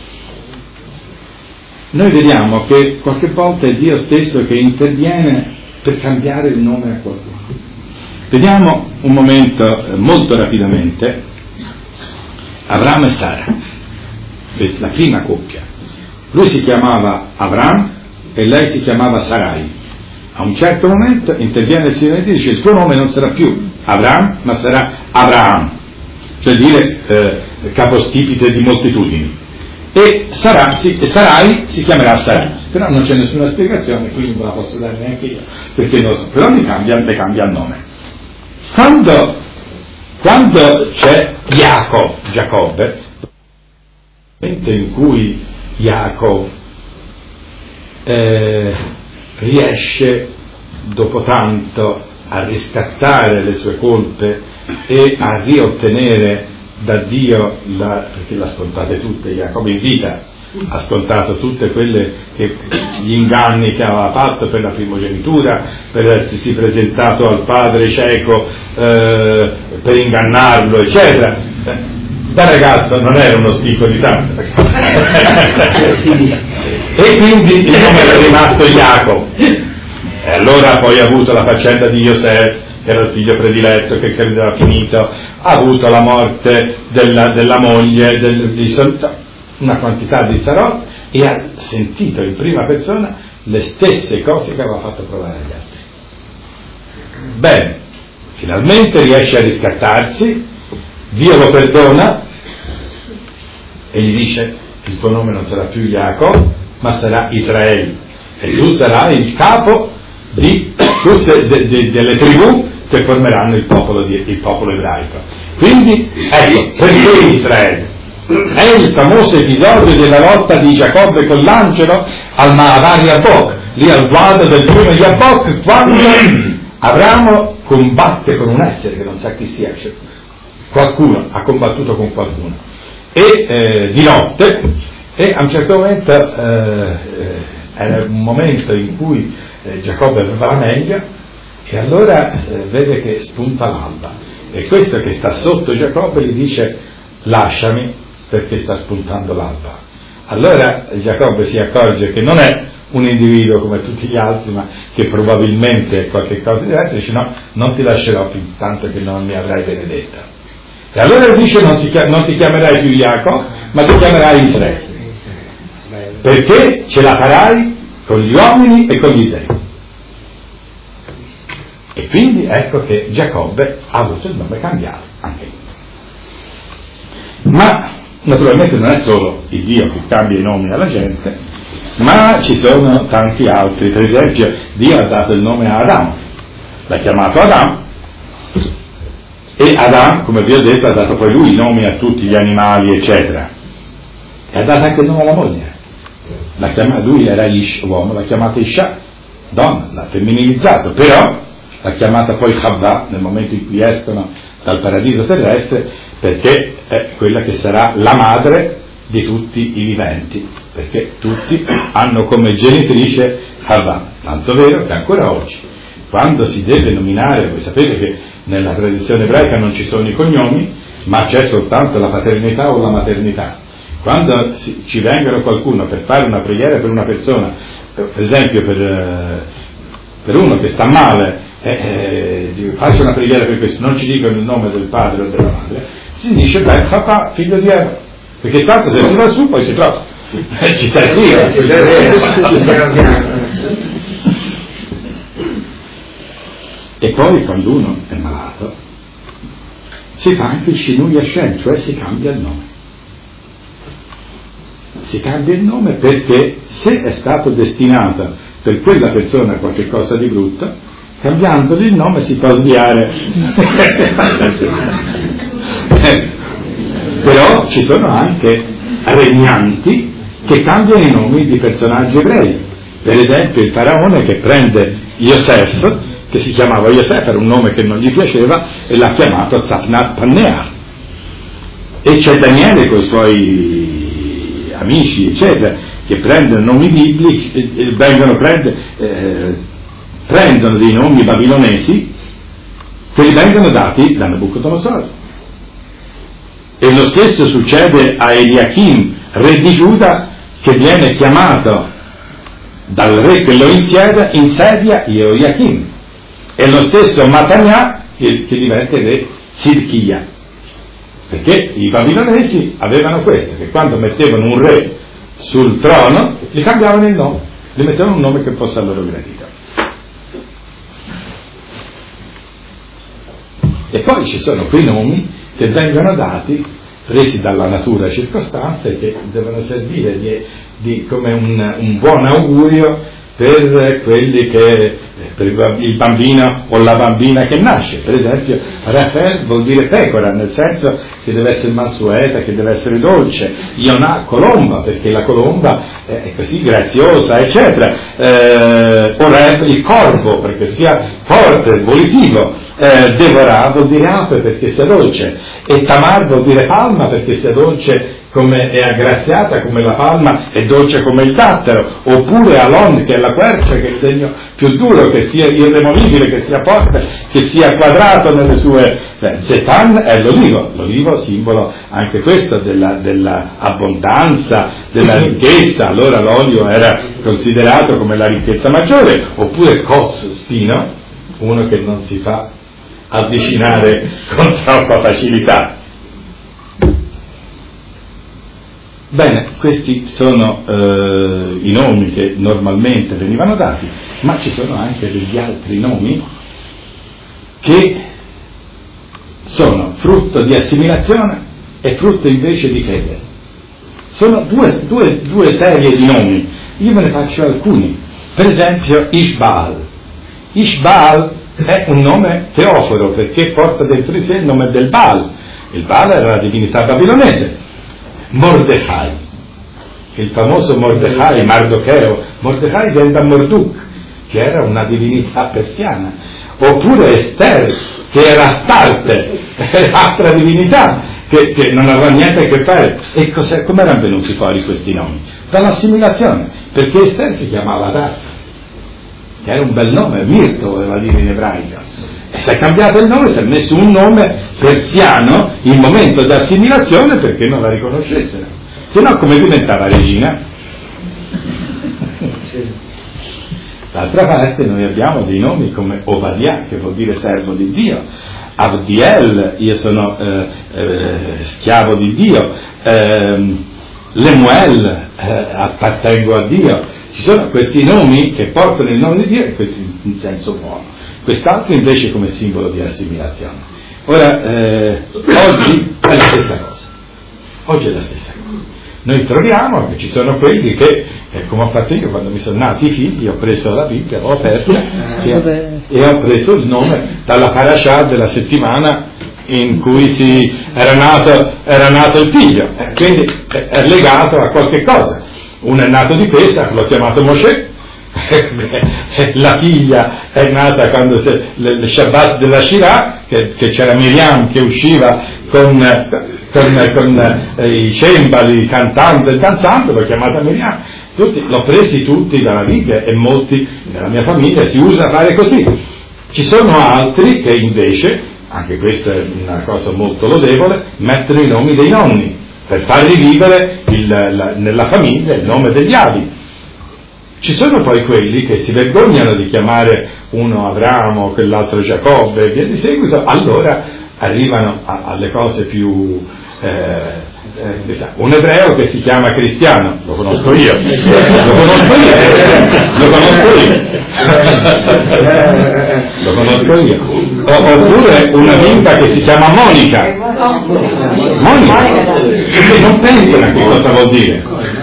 Noi vediamo che qualche volta è Dio stesso che interviene per cambiare il nome a qualcuno. Vediamo un momento molto rapidamente Abramo e Sara, la prima coppia. Lui si chiamava Avram e lei si chiamava Sarai. A un certo momento interviene il Signore e dice: il tuo nome non sarà più Avram, ma sarà Abraham, cioè dire eh, capostipite di moltitudini, e Sarà, si, Sarai si chiamerà Sarai. Però non c'è nessuna spiegazione, quindi non la posso dare neanche io, perché non so, però le cambia, le cambia il nome. Quando, quando c'è Jacob, Giacobbe, in cui Jacob eh, riesce dopo tanto a riscattare le sue colpe e a riottenere da Dio la, perché l'ha scontate tutte, Jacob in vita ha scontato tutte quelle che, gli inganni che aveva fatto per la primogenitura, per essersi presentato al padre cieco eh, per ingannarlo, eccetera. Da ragazzo non era uno schifo di sangue e quindi il nome è rimasto Jacob. E allora poi ha avuto la faccenda di Yosef, che era il figlio prediletto, che credo era finito, ha avuto la morte della, della moglie del, di Solta, una quantità di zarot, e ha sentito in prima persona le stesse cose che aveva fatto provare agli altri. Bene, finalmente riesce a riscattarsi, Dio lo perdona e gli dice: il tuo nome non sarà più Jacob, ma sarà Israele, e tu sarai il capo di tutte de, de, delle tribù che formeranno il popolo, di, il popolo ebraico. Quindi, ecco, perché Israele? È il famoso episodio della lotta di Giacobbe con l'angelo al Ma'avar Yabbok, lì al guado del fiume Yabbok, quando Abramo combatte con un essere che non sa chi sia, cioè qualcuno ha combattuto con qualcuno, e eh, di notte, e a un certo momento eh, era un momento in cui eh, Giacobbe aveva la meglio, e allora eh, vede che spunta l'alba, e questo che sta sotto Giacobbe gli dice: lasciami perché sta spuntando l'alba. Allora Giacobbe si accorge che non è un individuo come tutti gli altri, ma che probabilmente è qualche cosa diversa, e dice: no, non ti lascerò fin tanto che non mi avrai benedetta. E allora dice: non, si, non ti chiamerai più Jacob, ma ti chiamerai Israele, perché ce la farai con gli uomini e con gli dei. E quindi ecco che Giacobbe ha avuto il nome cambiato anche lui. Ma naturalmente non è solo il Dio che cambia i nomi alla gente, ma ci sono tanti altri. Per esempio, Dio ha dato il nome a Adamo, l'ha chiamato Adam, e Adam, come vi ho detto, ha dato poi lui i nomi a tutti gli animali, eccetera, e ha dato anche il nome alla moglie. La chiama, lui era Ish, uomo, l'ha chiamata Isha, donna, l'ha femminilizzato, però l'ha chiamata poi Chavva nel momento in cui escono dal paradiso terrestre, perché è quella che sarà la madre di tutti i viventi, perché tutti hanno come genitrice Chavva, tanto vero che ancora oggi, quando si deve nominare, voi sapete che nella tradizione ebraica non ci sono i cognomi, ma c'è soltanto la paternità o la maternità. Quando ci vengono qualcuno per fare una preghiera per una persona, per esempio per, per uno che sta male, eh, eh, faccio una preghiera per questo, non ci dicono il nome del padre o della madre, si dice beh, papà, figlio di Eva, perché tanto se si va su poi si trova, ci si arriva, ci si arriva. E poi quando uno è malato si fa anche il Shinui Hashem, cioè si cambia il nome. Si cambia il nome perché se è stato destinato per quella persona qualche cosa di brutto, cambiandogli il nome si può sviare. Però ci sono anche regnanti che cambiano i nomi di personaggi ebrei. Per esempio il faraone che prende Yosef, che si chiamava Yosef, era un nome che non gli piaceva, e l'ha chiamato Safnat Paneah. E c'è Daniele con i suoi amici, eccetera, che prendono nomi biblici, e vengono prende, eh, prendono dei nomi babilonesi che gli vengono dati da Nabucodonosor. E lo stesso succede a Eliachim, re di Giuda, che viene chiamato dal re che lo insedia, insedia Jehoiachim. E lo stesso Matania che, che diventa re Sidchia, perché i babilonesi avevano questo, che quando mettevano un re sul trono gli cambiavano il nome, gli mettevano un nome che fosse a loro gradito. E poi ci sono quei nomi che vengono dati, presi dalla natura circostante, che devono servire di, di, come un, un buon augurio per quelli che, per il bambino o la bambina che nasce. Per esempio Rachel vuol dire pecora, nel senso che deve essere mansueta, che deve essere dolce. Yonah, colomba, perché la colomba è così graziosa, eccetera. eh, Oreb, il corvo, perché sia forte, volitivo. eh, Devorah vuol dire ape, perché sia dolce, e Tamar vuol dire palma, perché sia dolce come è aggraziata come la palma e dolce come il dattero. Oppure Alon, che è la quercia, che è il legno più duro, che sia irremovibile, che sia forte, che sia quadrato nelle sue. eh, Zetan è l'olivo, l'olivo simbolo anche questo della, della abbondanza, della ricchezza. Allora l'olio era considerato come la ricchezza maggiore. Oppure Koz, spino, uno che non si fa avvicinare con troppa facilità. Bene, questi sono eh, i nomi che normalmente venivano dati, ma ci sono anche degli altri nomi che sono frutto di assimilazione e frutto invece di fede. Sono due, due, due serie di nomi, io ve ne faccio alcuni. Per esempio Ishbaal. Ishbaal è un nome teoforo perché porta dentro di sé il nome del Baal. Il Baal era la divinità babilonese. Mordechai, il famoso Mordechai, Mardocheo. Mordechai viene da Morduk, che era una divinità persiana. Oppure Ester, che era Astarte, altra divinità che, che non aveva niente a che fare. E come erano venuti fuori questi nomi? Dall'assimilazione, perché Ester si chiamava Adassa, che era un bel nome, Mirto voleva dire in ebraico, e si è cambiato il nome, si è messo un nome persiano in momento di assimilazione perché non la riconoscessero, se no come diventava regina? D'altra parte noi abbiamo dei nomi come Ovadia, che vuol dire servo di Dio, Avdiel, io sono eh, eh, schiavo di Dio, eh, Lemuel, eh, appartengo a Dio. Ci sono questi nomi che portano il nome di Dio e questi in senso buono, quest'altro invece come simbolo di assimilazione. Ora, eh, oggi è la stessa cosa, oggi è la stessa cosa. Noi troviamo che ci sono quelli che, eh, come ho fatto io quando mi sono nati i figli, ho preso la Bibbia, l'ho aperta e, e ho preso il nome dalla parasha della settimana in cui si, era, nato, era nato il figlio, eh, quindi è, è legato a qualche cosa. Uno è nato di Pesach, l'ho chiamato Mosè, la figlia è nata quando si, le, le Shabbat della Shirah, che, che c'era Miriam che usciva con, con, con eh, i cembali cantando e danzando, l'ho chiamata Miriam. Tutti, l'ho presi tutti dalla Bibbia e molti nella mia famiglia si usa fare così. Ci sono altri che invece, anche questa è una cosa molto lodevole, mettono i nomi dei nonni per fargli vivere il, la, nella famiglia il nome degli avi. Ci sono poi quelli che si vergognano di chiamare uno Abramo, quell'altro Giacobbe e via di seguito, allora arrivano a, alle cose più eh, eh, un ebreo che si chiama Cristiano, lo conosco io, lo conosco io, lo conosco io, lo conosco io, o, oppure una bimba che si chiama Monica, Monica, perché non pensano a che cosa vuol dire,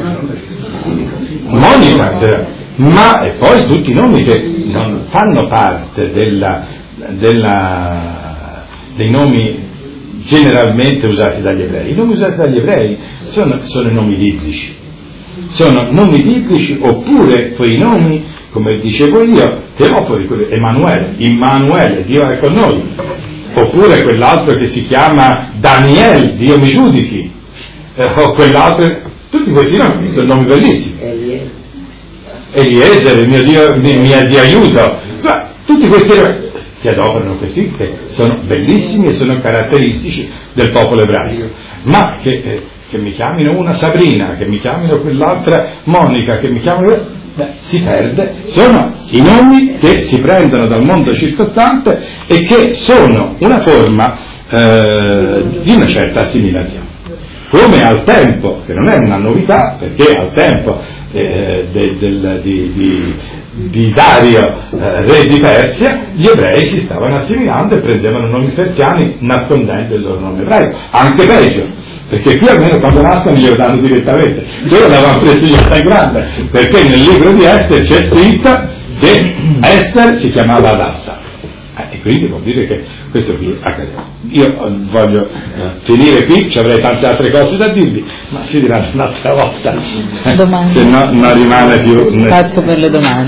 Monica, cioè, ma e poi tutti i nomi che non fanno parte della, della, dei nomi generalmente usati dagli ebrei. I nomi usati dagli ebrei sono, sono i nomi biblici, sono nomi biblici oppure quei nomi, come dicevo io, Teofori, Emanuele, Immanuele, Dio è con noi, oppure quell'altro che si chiama Daniel, Dio mi giudichi, eh, o quell'altro, tutti questi nomi sono nomi bellissimi. Eliezer, il mio Dio mi, mi è di aiuto, cioè, tutti questi nomi si adoperano così, che sono bellissimi e sono caratteristici del popolo ebraico, ma che, eh, che mi chiamino una Sabrina, che mi chiamino quell'altra Monica, che mi chiamino, beh, si perde, sono i nomi che si prendono dal mondo circostante e che sono una forma eh, di una certa assimilazione, come al tempo, che non è una novità, perché al tempo eh, de, del, di, di di Dario, eh, re di Persia, gli ebrei si stavano assimilando e prendevano nomi persiani nascondendo il loro nome ebraico, anche peggio, perché qui almeno quando nascono glielo danno direttamente, loro l'avevano preso io da grande, perché nel libro di Ester c'è scritto che Ester si chiamava Adassa, eh, e quindi vuol dire che questo qui accadeva. Io voglio eh, finire qui, ci avrei tante altre cose da dirvi, ma si dirà un'altra volta, eh, se no non rimane più spazio per le domande.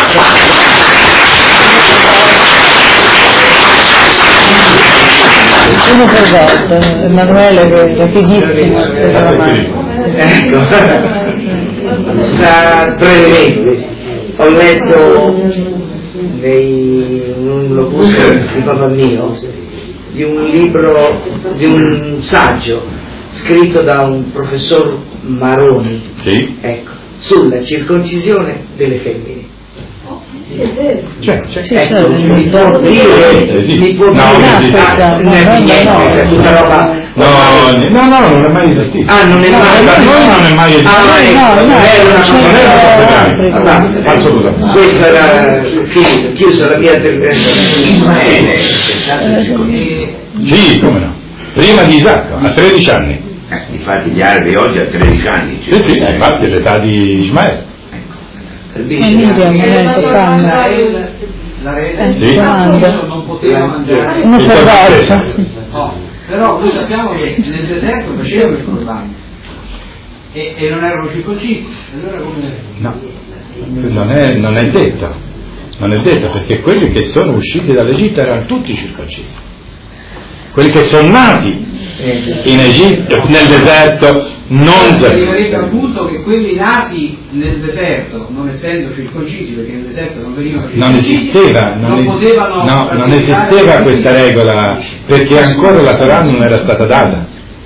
Uno per volta, Emanuele, rapidissimo, se ecco, sa brevemente, ho letto nei, un locuto di papà mio di un libro, di un saggio scritto da un professor Maroni, sì? Ecco, sulla circoncisione delle femmine. C'è, c'è. Sì, ecco, mi può dire, sì. mi può no, dire, non è niente, tutta roba. No, no, no, non è mai esistito. Ah, non è mai esistito. No, non è mai esistito. Ah, no, non è una cosa. Basta, assolutamente. Questa era chiusa la mia intervento. Sì, come no. Prima di Isacco, a tredici anni. Eh, infatti gli arabi oggi a tredici anni. Sì, sì, infatti è l'età di Ismaele. Miriam, la rete sì. non poteva mangiare uno per volta. No, però noi sappiamo che nel deserto facevano i corbani e, e non erano circoncisi, allora come... No, non è, non è detto, non è detto, perché quelli che sono usciti dall'Egitto erano tutti circoncisi, quelli che sono nati in Egitto, nel deserto, non arriverebbe al punto che quelli nati nel deserto, non essendo circoncisi, perché nel deserto non venivano circoncisi, non esisteva, non, non potevano no, non esisteva questa regola, perché ancora la Torah non era stata data.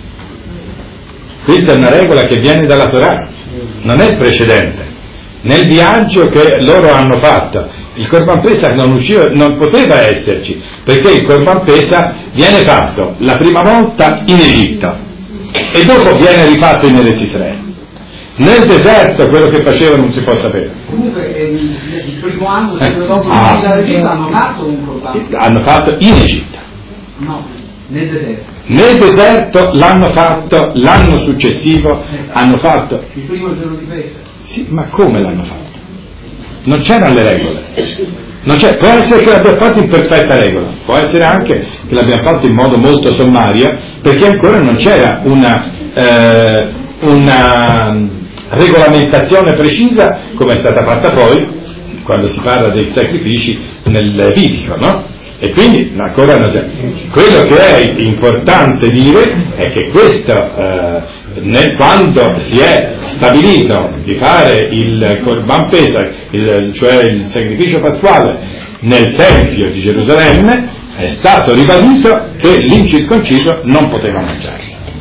Questa è una regola che viene dalla Torah, non è il precedente. Nel viaggio che loro hanno fatto, il Corban Pesach non usciva, non poteva esserci, perché il Corban Pesach viene fatto la prima volta in Egitto e dopo viene rifatto in Eres Israele. Nel deserto quello che faceva non si può sapere. Comunque eh, il primo anno eh. dopo ah. l'Egitto hanno fatto un Corban. Hanno fatto in Egitto. No, nel deserto. Nel deserto l'hanno fatto l'anno successivo, hanno fatto. Il primo giorno di Pesach. Sì, ma come l'hanno fatto? Non c'erano le regole. Non c'è. Può essere che l'abbiamo fatto in perfetta regola, può essere anche che l'abbiamo fatto in modo molto sommario, perché ancora non c'era una, eh, una regolamentazione precisa come è stata fatta poi quando si parla dei sacrifici nel Levitico, no? E quindi ancora non c'è. Quello che è importante dire è che questo, eh, nel, quando si è stabilito di fare il Corban Pesach, il, cioè il sacrificio pasquale nel Tempio di Gerusalemme, è stato ribadito che l'incirconciso non poteva mangiare.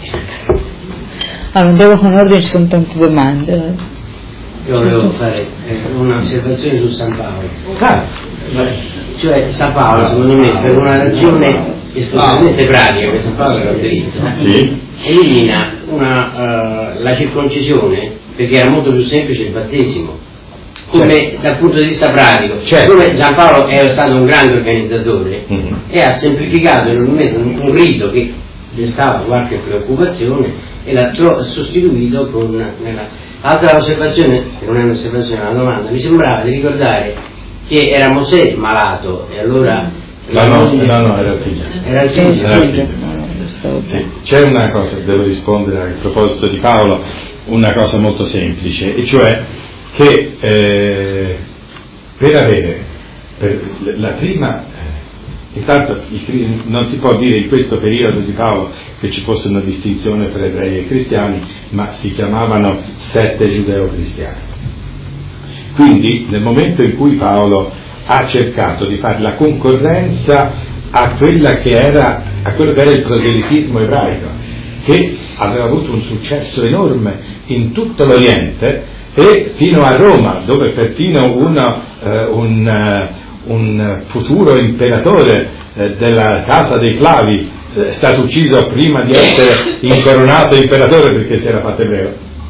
Ah, non devo con ordine, ci sono tante domande. Io volevo fare un'osservazione su San Paolo. Ah. Cioè San Paolo, secondo me, per una ragione esclusivamente pratica che San Paolo caratterizza, sì. elimina una, uh, la circoncisione, perché era molto più semplice il battesimo, come certo. dal punto di vista pratico, certo. come San Paolo è stato un grande organizzatore mm-hmm. e ha semplificato enormemente un, un rito che destava qualche preoccupazione e l'ha tro- sostituito con nella... altra osservazione, che non è un'osservazione, è una domanda, mi sembrava di ricordare che era Mosè malato e allora no no, moglie... no, no era il figlio era il figlio, era il figlio. Sì. C'è una cosa, devo rispondere a proposito di Paolo, una cosa molto semplice, e cioè che eh, per avere per la prima eh, intanto il, non si può dire in questo periodo di Paolo che ci fosse una distinzione tra ebrei e cristiani, ma si chiamavano sette giudeo-cristiani. Quindi nel momento in cui Paolo ha cercato di fare la concorrenza a quella che era a quello che era il proselitismo ebraico, che aveva avuto un successo enorme in tutto l'Oriente e fino a Roma, dove perfino uno, eh, un, uh, un futuro imperatore eh, della casa dei Flavi eh, è stato ucciso prima di essere incoronato imperatore perché si era fatto ebreo.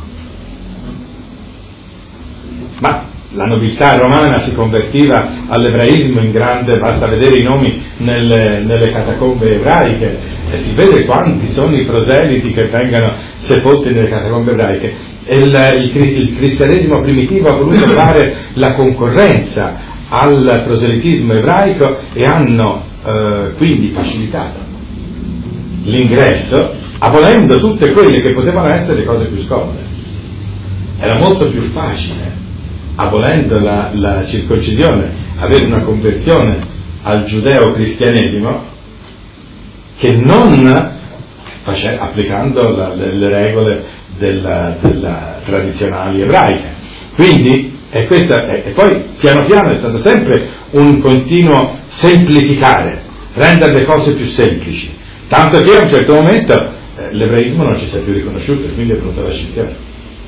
Ma la nobiltà romana si convertiva all'ebraismo in grande, basta vedere i nomi nelle, nelle catacombe ebraiche e si vede quanti sono i proseliti che vengono sepolti nelle catacombe ebraiche. E il, il, il cristianesimo primitivo ha voluto fare la concorrenza al proselitismo ebraico e hanno eh, quindi facilitato l'ingresso, abolendo tutte quelle che potevano essere le cose più scomode. Era molto più facile, abolendo la, la circoncisione, avere una conversione al giudeo-cristianesimo che non face, applicando la, le, le regole della, della tradizionali ebraiche. Quindi e, questa, e poi piano piano è stato sempre un continuo semplificare, rendere le cose più semplici, tanto che a un certo momento eh, l'ebraismo non ci si è più riconosciuto e quindi è venuta la scissione.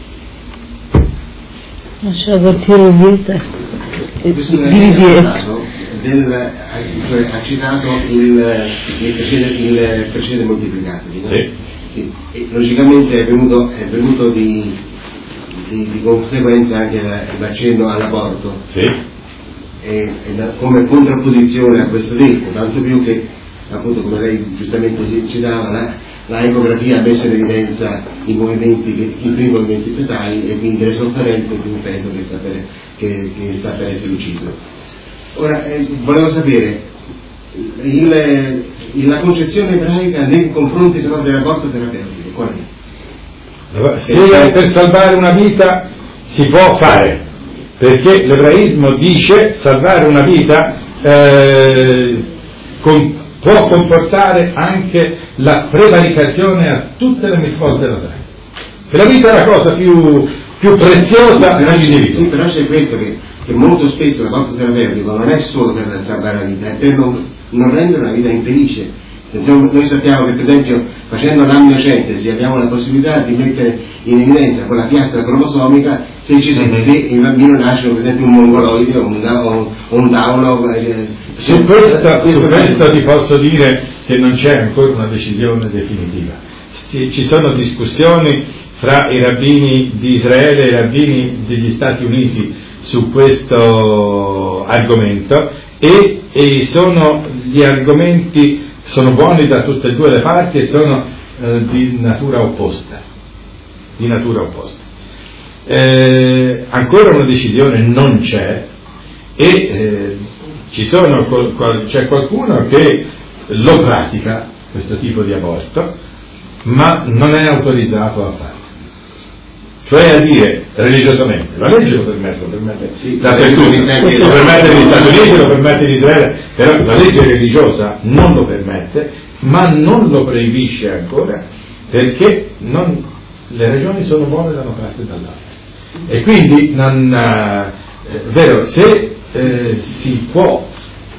Lasciavo tirare via questo caso del, cioè, ha citato il, il precede, il precede moltiplicatovi, no? Sì. Sì. E logicamente è venuto, è venuto di, di, di conseguenza anche la, l'accenno all'aborto, sì. e, e la, come contrapposizione a questo detto, tanto più che appunto come lei giustamente citava la, la ecografia ha messo in evidenza i movimenti, che, i primi movimenti fetali e quindi le sofferenze di un feto che sta per, che, che sta per essere ucciso. Ora eh, volevo sapere il, il, la concezione ebraica nei confronti però dell'aborto terapeutico qual è? Se è per salvare una vita si può fare, perché l'ebraismo dice salvare una vita eh, con, può comportare anche la prevaricazione a tutte le mitzvot della terra. Che la vita è la cosa più, più preziosa dell'individuo. Sì, però c'è questo che, che molto spesso l'aborto terapeutico non è solo per salvare la vita, è per non, non rendere una vita infelice. Noi sappiamo che per esempio facendo l'amniocentesi abbiamo la possibilità di mettere in evidenza con la piastra cromosomica se, ci, se, se il bambino nasce per esempio un mongoloide o un, o, o un dauno. Eh, su questo, su questo ti posso dire che non c'è ancora una decisione definitiva. Sì, ci sono discussioni fra i rabbini di Israele e i rabbini degli Stati Uniti su questo argomento e, e sono gli argomenti sono buoni da tutte e due le parti e sono eh, di natura opposta di natura opposta eh, ancora una decisione non c'è e eh, ci sono c'è qualcuno che lo pratica questo tipo di aborto ma non è autorizzato a farlo, cioè a dire religiosamente la legge lo permette, lo permette sì, dappertutto, lo permette negli Stati Uniti, lo permette in Israele, però la legge religiosa non lo permette, ma non lo proibisce ancora perché non, le ragioni sono buone da una parte e dall'altra e quindi non, eh, vero, se eh, si può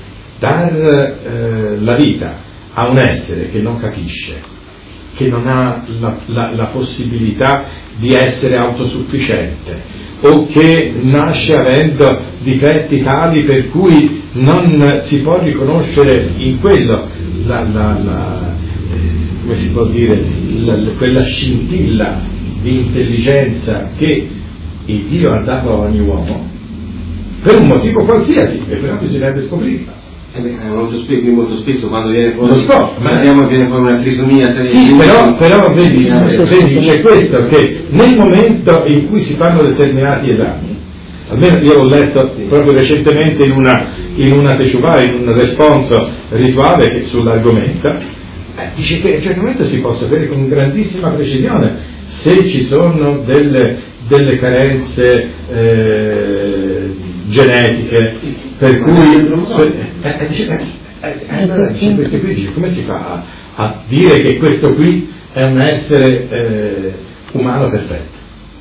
dar eh, la vita a un essere che non capisce, che non ha la, la, la possibilità di essere autosufficiente o che nasce avendo difetti tali per cui non si può riconoscere in quello la, la, la, eh, come si può dire, la, quella scintilla di intelligenza che il Dio ha dato a ogni uomo per un motivo qualsiasi, e però bisognerebbe scoprirlo. Eh beh, molto, spesso, molto spesso quando viene fuori, lo so, ma andiamo, viene fuori una trisomia. Sì, però, però vedi, vedi, c'è questo, che nel momento in cui si fanno determinati esami, almeno io l'ho letto sì. proprio recentemente in una, in una Teshuvah, in un responso rituale che, sull'argomento, eh, dice che a un certo momento si può sapere con grandissima precisione se ci sono delle, delle carenze eh, genetiche, per cui per, eh, eh, dice, eh, eh, allora dice questo qui, dice, come si fa a, a dire che questo qui è un essere eh, umano perfetto?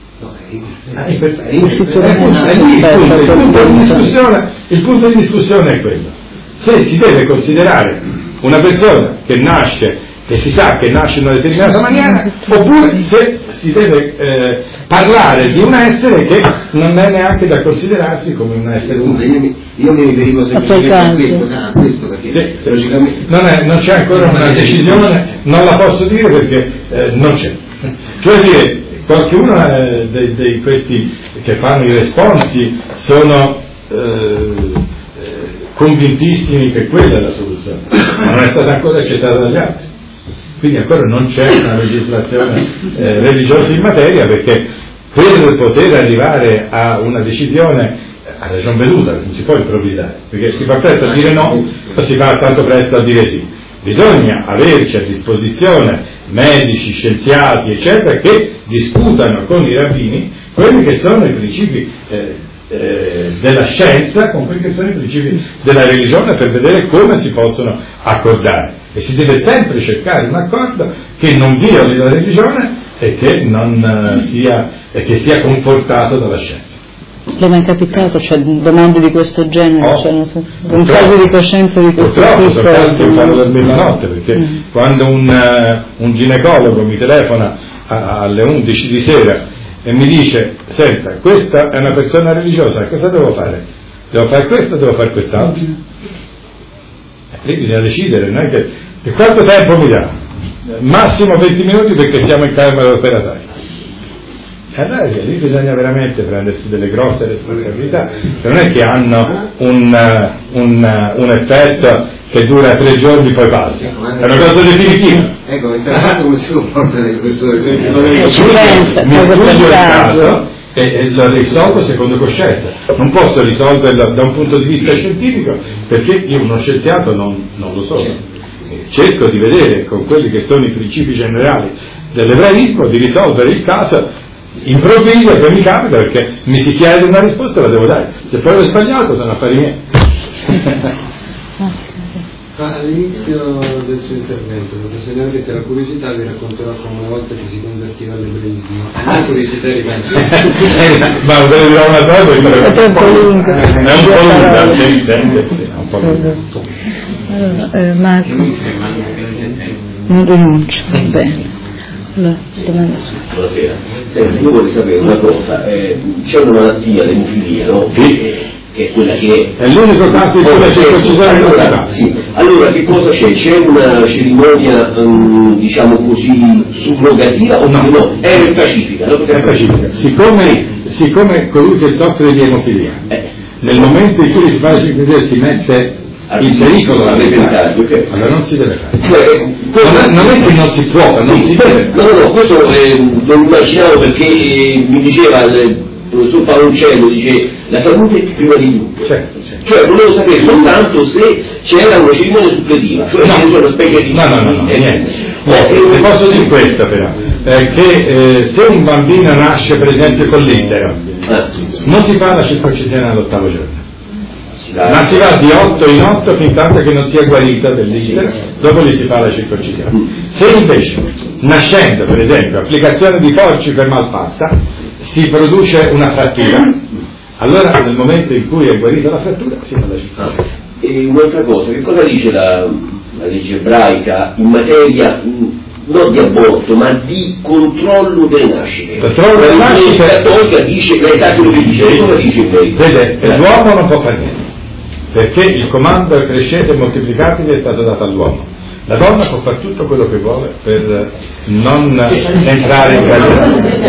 Il punto di discussione è quello: se si deve considerare una persona che nasce, che si sa che nasce in una determinata maniera, oppure se si deve eh, parlare di un essere che non è neanche da considerarsi come un essere umano. Io mi riferivo semplicemente a questo, a questo perché sì, logicamente non, è, non c'è ancora una decisione, non la posso dire perché eh, non c'è. Cioè dire, qualcuno eh, dei, dei questi che fanno i responsi sono eh, convintissimi che quella è la soluzione, ma non è stata ancora accettata dagli altri. Quindi ancora non c'è una legislazione eh, religiosa in materia, perché per poter arrivare a una decisione a ragion veduta, non si può improvvisare, perché si fa presto a dire no o si fa tanto presto a dire sì. Bisogna averci a disposizione medici, scienziati, eccetera, che discutano con i rabbini quelli che sono i principi eh, eh, della scienza con quelli che sono i principi della religione, per vedere come si possono accordare. E si deve sempre cercare un accordo che non violi la religione e che non uh, sia, e che sia confortato dalla scienza. Le è mai capitato, cioè domande di questo genere, oh, cioè, non so, un caso di coscienza di questo tipo? Purtroppo sono casi che fanno dormire la notte, perché mm. quando un, uh, un ginecologo mi telefona a, alle undici di sera e mi dice: senta, questa è una persona religiosa, cosa devo fare? Devo fare questo o devo fare quest'altro? Mm. E lì bisogna decidere, non è che, che quanto tempo mi dà? Massimo venti minuti, perché siamo in camera operatoria. E allora lì bisogna veramente prendersi delle grosse responsabilità, che non è che hanno un, un, un effetto che dura tre giorni poi passa, è una cosa definitiva. Ecco, interessante come si comporta questo esempio. Mi studio il caso e, e lo risolvo secondo coscienza, non posso risolverlo da un punto di vista scientifico, perché io uno scienziato non, non lo sono. Cerco di vedere con quelli che sono i principi generali dell'ebraismo, di risolvere il caso improvviso che mi capita, perché mi si chiede una risposta e la devo dare. Se poi ho sbagliato sono affari miei. All'inizio del suo intervento, professor Neoretti, la curiosità vi racconterò come una volta che si convertiva all'ebraismo. La curiosità rimane. Ma ve ne dirò una cosa, è un po' lunga. È un po' lunga, è un po' lunga. Allora, eh, Marco. Non rinuncio, va bene. Allora, domanda su. Buonasera. Senti, io vorrei sapere una cosa, eh, c'è una malattia, l'emofilia, no? Sì. Che è quella che è l'unico caso in cui la circoncisione non si fa. Sì. Allora che cosa c'è? C'è una cerimonia um, diciamo così subrogativa o no? No, è pacifica, no? È pacifica. Siccome, siccome colui che soffre di emofilia eh. nel momento in cui si fa la circoncisione si mette in pericolo la verità, okay. Allora non si deve fare. Cioè, non, è, non è che non si può, sì, non si deve. No, no, no, questo eh, non immaginavo, perché eh, mi diceva il professor Paolcello, dice la salute prima di tutto. Certo, certo. Cioè volevo sapere soltanto se c'era una cerimonia suppletiva, cioè no. una specie di... No, no, no, no, eh, niente. Eh, eh, ti posso dire questo però, eh, che eh, se un bambino nasce per esempio con l'intero, ah. non si fa la circoncisione all'ottavo giorno. Ma si va di otto in otto fin tanto che non sia guarito dell'intero, dopo gli si fa la circoncisione. Se invece, nascendo per esempio, applicazione di forcipe mal fatta, si produce una frattura, allora nel momento in cui è guarita la frattura si fa la circoncisione. E un'altra cosa, che cosa dice la, la legge ebraica in materia non di aborto, ma di controllo delle nascite? Controllo delle nascite? La cattolica dice, lei sa quello che dice, cosa dice il medico? Vede, l'uomo non può fare niente, perché il comando crescete e moltiplicatevi è stato dato all'uomo. La donna può fare tutto quello che vuole per non entrare in galera.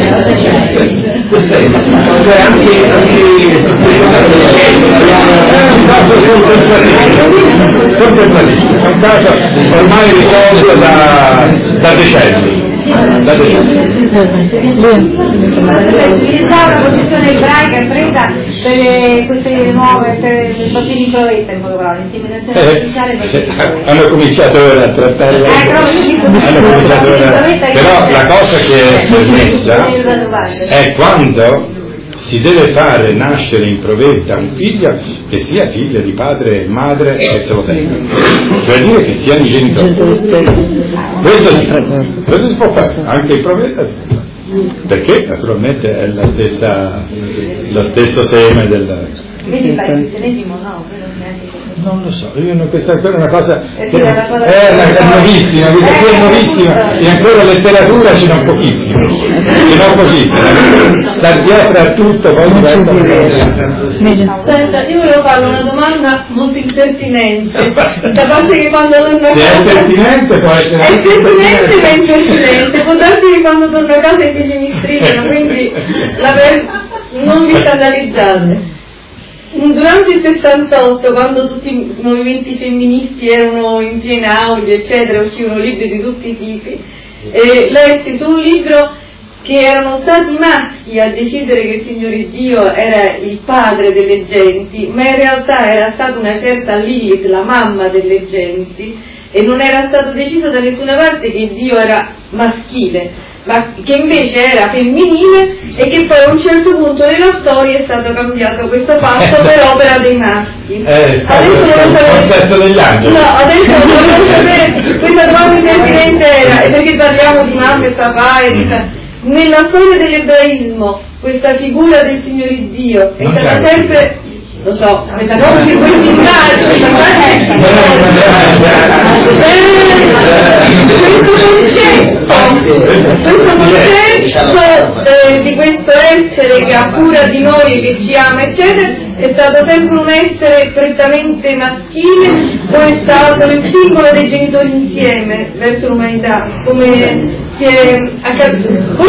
È un caso ormai risolto da, da decenni. Da decenni. Utilizzare la posizione ebraica presa per le, queste nuove, per i bambini in provetta, in modo grave, l'intimidazione artificiale per i bambini. Hanno cominciato ora a trattare eh, hanno cominciato ora, però la cosa che è permessa è quando si deve fare nascere in provetta un figlio che sia figlio di padre e madre che se lo tengano, cioè dire che siano i genitori. Questo si, questo si può fare, anche in provetta si può fare, perché naturalmente è la stessa, lo stesso seme del... Invece fai il cristianesimo no, credo neanche. Non lo so, io non, questa è una cosa che è, è nuovissima, quindi qui è nuovissima e ancora letteratura ce n'ho pochissimo, ce n'ho pochissimo, sta dietro a tutto, poi diventa Senta, io volevo fare una domanda molto impertinente, da parte che quando torno a casa... Se è pertinente può essere... È pertinente ma impertinente, può darsi che quando torno a casa i figli mi stringano, quindi la ver... non vi scandalizzate. Durante il sessantotto, quando tutti i movimenti femministi erano in piena auge, eccetera, uscivano libri di tutti i tipi, e lessi su un libro che erano stati i maschi a decidere che il Signore Dio era il padre delle genti, ma in realtà era stata una certa Lilith, la mamma delle genti, e non era stato deciso da nessuna parte che Dio era maschile, ma che invece era femminile e che poi a un certo punto nella storia è stato cambiato questo fatto per opera dei maschi. Eh, adesso volevo sapere degli angeli. No, adesso volevo sapere questa cosa impertinente era, e perché parliamo di mamma e papà e di mm. nella storia dell'ebraismo questa figura del Signore Dio è non stata sempre lo so, questa cosa che voi mi date, questa questo concetto eh, di questo essere che ha cura di noi e che ci ama eccetera è stato sempre un essere prettamente maschile o è stato il simbolo dei genitori insieme verso l'umanità come si è accaduto?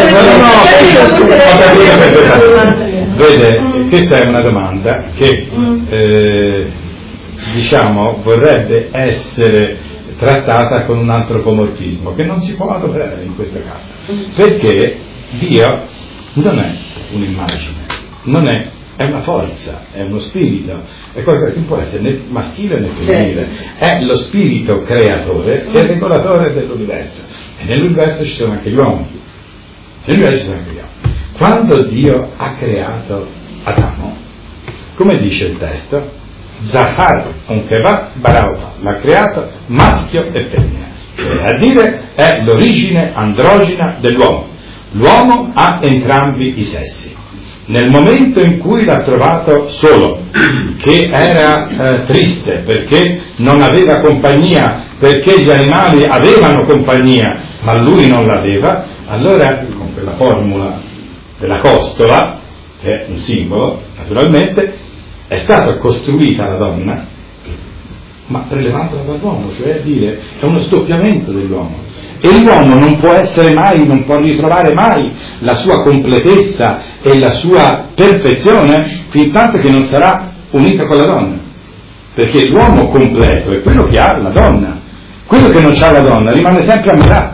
Vede, questa è una domanda che eh, diciamo vorrebbe essere trattata con un antropomorfismo che non si può adoperare in questo caso, perché Dio non è un'immagine, non è, è una forza, è uno spirito, è qualcosa che non può essere né maschile né femminile, è lo spirito creatore che è il regolatore dell'universo, e nell'universo ci sono anche gli uomini, nell'universo ci sono anche gli uomini. Quando Dio ha creato Adamo, come dice il testo, Zahar Unkeva Baraopa, l'ha creato maschio e femmina, cioè a dire è l'origine androgina dell'uomo. L'uomo ha entrambi i sessi. Nel momento in cui l'ha trovato solo, che era eh, triste perché non aveva compagnia, perché gli animali avevano compagnia ma lui non l'aveva, allora con quella formula della costola, che è un simbolo naturalmente, è stata costruita la donna ma prelevandola dall'uomo, cioè a dire è uno scoppiamento dell'uomo, e l'uomo non può essere mai, non può ritrovare mai la sua completezza e la sua perfezione fin tanto che non sarà unita con la donna, perché l'uomo completo è quello che ha la donna, quello che non ha la donna rimane sempre a metà.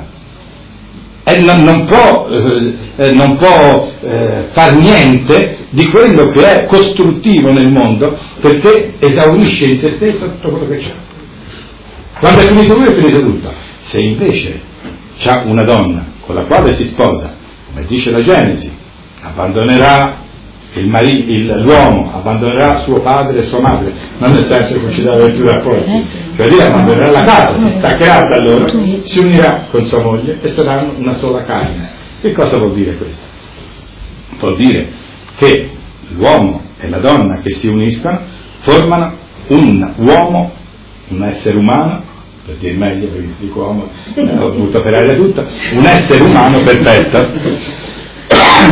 E non, non può, eh, non può eh, far niente di quello che è costruttivo nel mondo, perché esaurisce in se stesso tutto quello che c'è. Quando è finito lui è finito tutto. Se invece c'ha una donna con la quale si sposa, come dice la Genesi, abbandonerà il mari, il, l'uomo, abbandonerà suo padre e sua madre, non nel senso che ci deve avere più rapporti, cioè lui abbandonerà la casa, si staccherà da loro, si unirà con sua moglie e saranno una sola carne. Che cosa vuol dire questo? Vuol dire che l'uomo e la donna che si uniscono formano un uomo, un essere umano, per dire meglio, perché si dico uomo, eh, ho dovuto per aria tutto, un essere umano perfetto,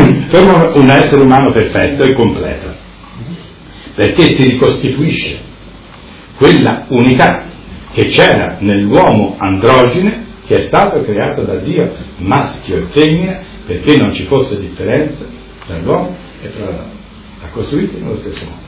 formano un essere umano perfetto e completo, perché si ricostituisce quella unità che c'era nell'uomo androgine, che è stato creato da Dio, maschio e femmina, perché non ci fosse differenza tra l'uomo e tra la donna, ha costruito nello stesso modo.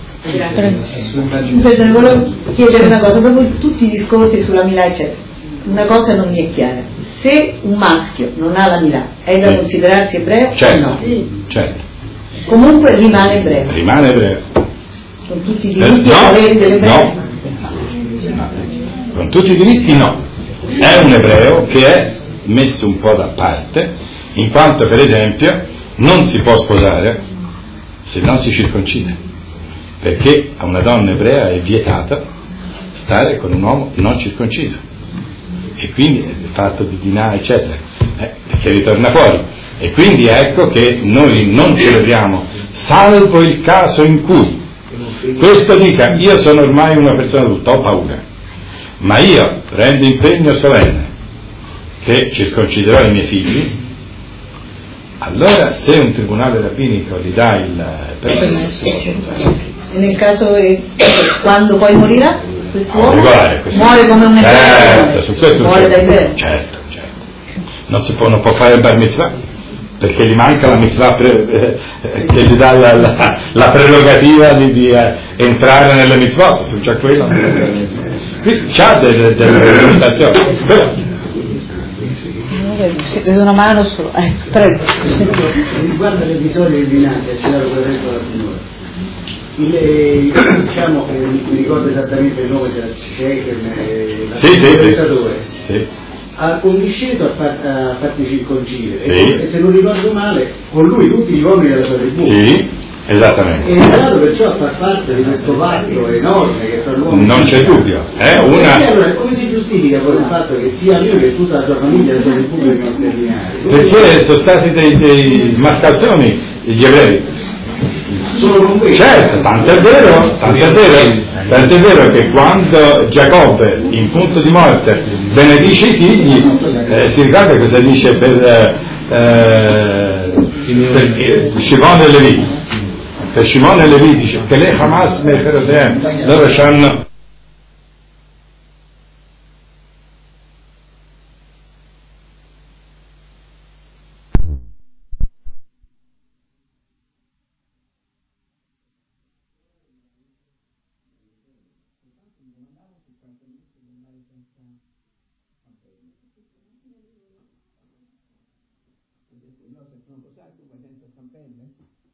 Grazie. Volevo chiedere una cosa, dopo tutti i discorsi sulla Milà eccetera, una cosa non mi è chiara: se un maschio non ha la Milà è da sì. considerarsi ebreo? Certo, o no? certo. Comunque rimane ebreo. Rimane ebreo. Con tutti i diritti eh, no, e doveri dell'ebreo? No, no, con tutti i diritti no. È un ebreo che è messo un po' da parte, in quanto per esempio non si può sposare se non si circoncide, perché a una donna ebrea è vietato stare con un uomo non circonciso, e quindi il fatto di dinà eccetera, eh, che ritorna fuori, e quindi ecco che noi non celebriamo, salvo il caso in cui questo dica: io sono ormai una persona adulta, ho paura, ma io prendo impegno solenne che circonciderò i miei figli. Allora, se un tribunale rabbinico gli dà il permesso, e nel caso eh, quando poi morirà quest'uomo, regolare, questo muore come un ebreo, certo, su questo muore da ebreo. Certo, certo. Non si può, non può fare il bar mitzvah, perché gli manca la mitzvah pre, eh, che gli dà la, la, la prerogativa di, di eh, entrare nelle mitzvot, se già quello qui c'ha delle, delle limitazioni, però vedo una mano solo, eh, prego. Riguardo l'episodio di Dinante, c'era lo detto la signora, il, diciamo, eh, mi ricordo esattamente il nome del Sheikh, sì, sì, sì. sì. ha convinto a, far, a farsi circoncidere, sì. e se non ricordo male con lui tutti gli uomini della sua tribù. Sì, esattamente. E è entrato perciò a far parte di questo patto enorme che per l'uomo non c'è dubbio, è una... e allora come si giustifica poi il fatto che sia lui che tutta la sua famiglia e la sua tribù vengono sterminati? Perché sono stati dei, dei mascalzoni gli ebrei. Solo con questo? Certo, tanto è vero, tanto è vero, tanto è vero che quando Giacobbe in punto di morte benedice i figli, eh, si ricorda cosa dice per, eh, per Shimon e Levi, per Shimon e Levi dice che le Hamas me Ferotem, loro c'hanno non lo sai, tu vai dentro San Pelle?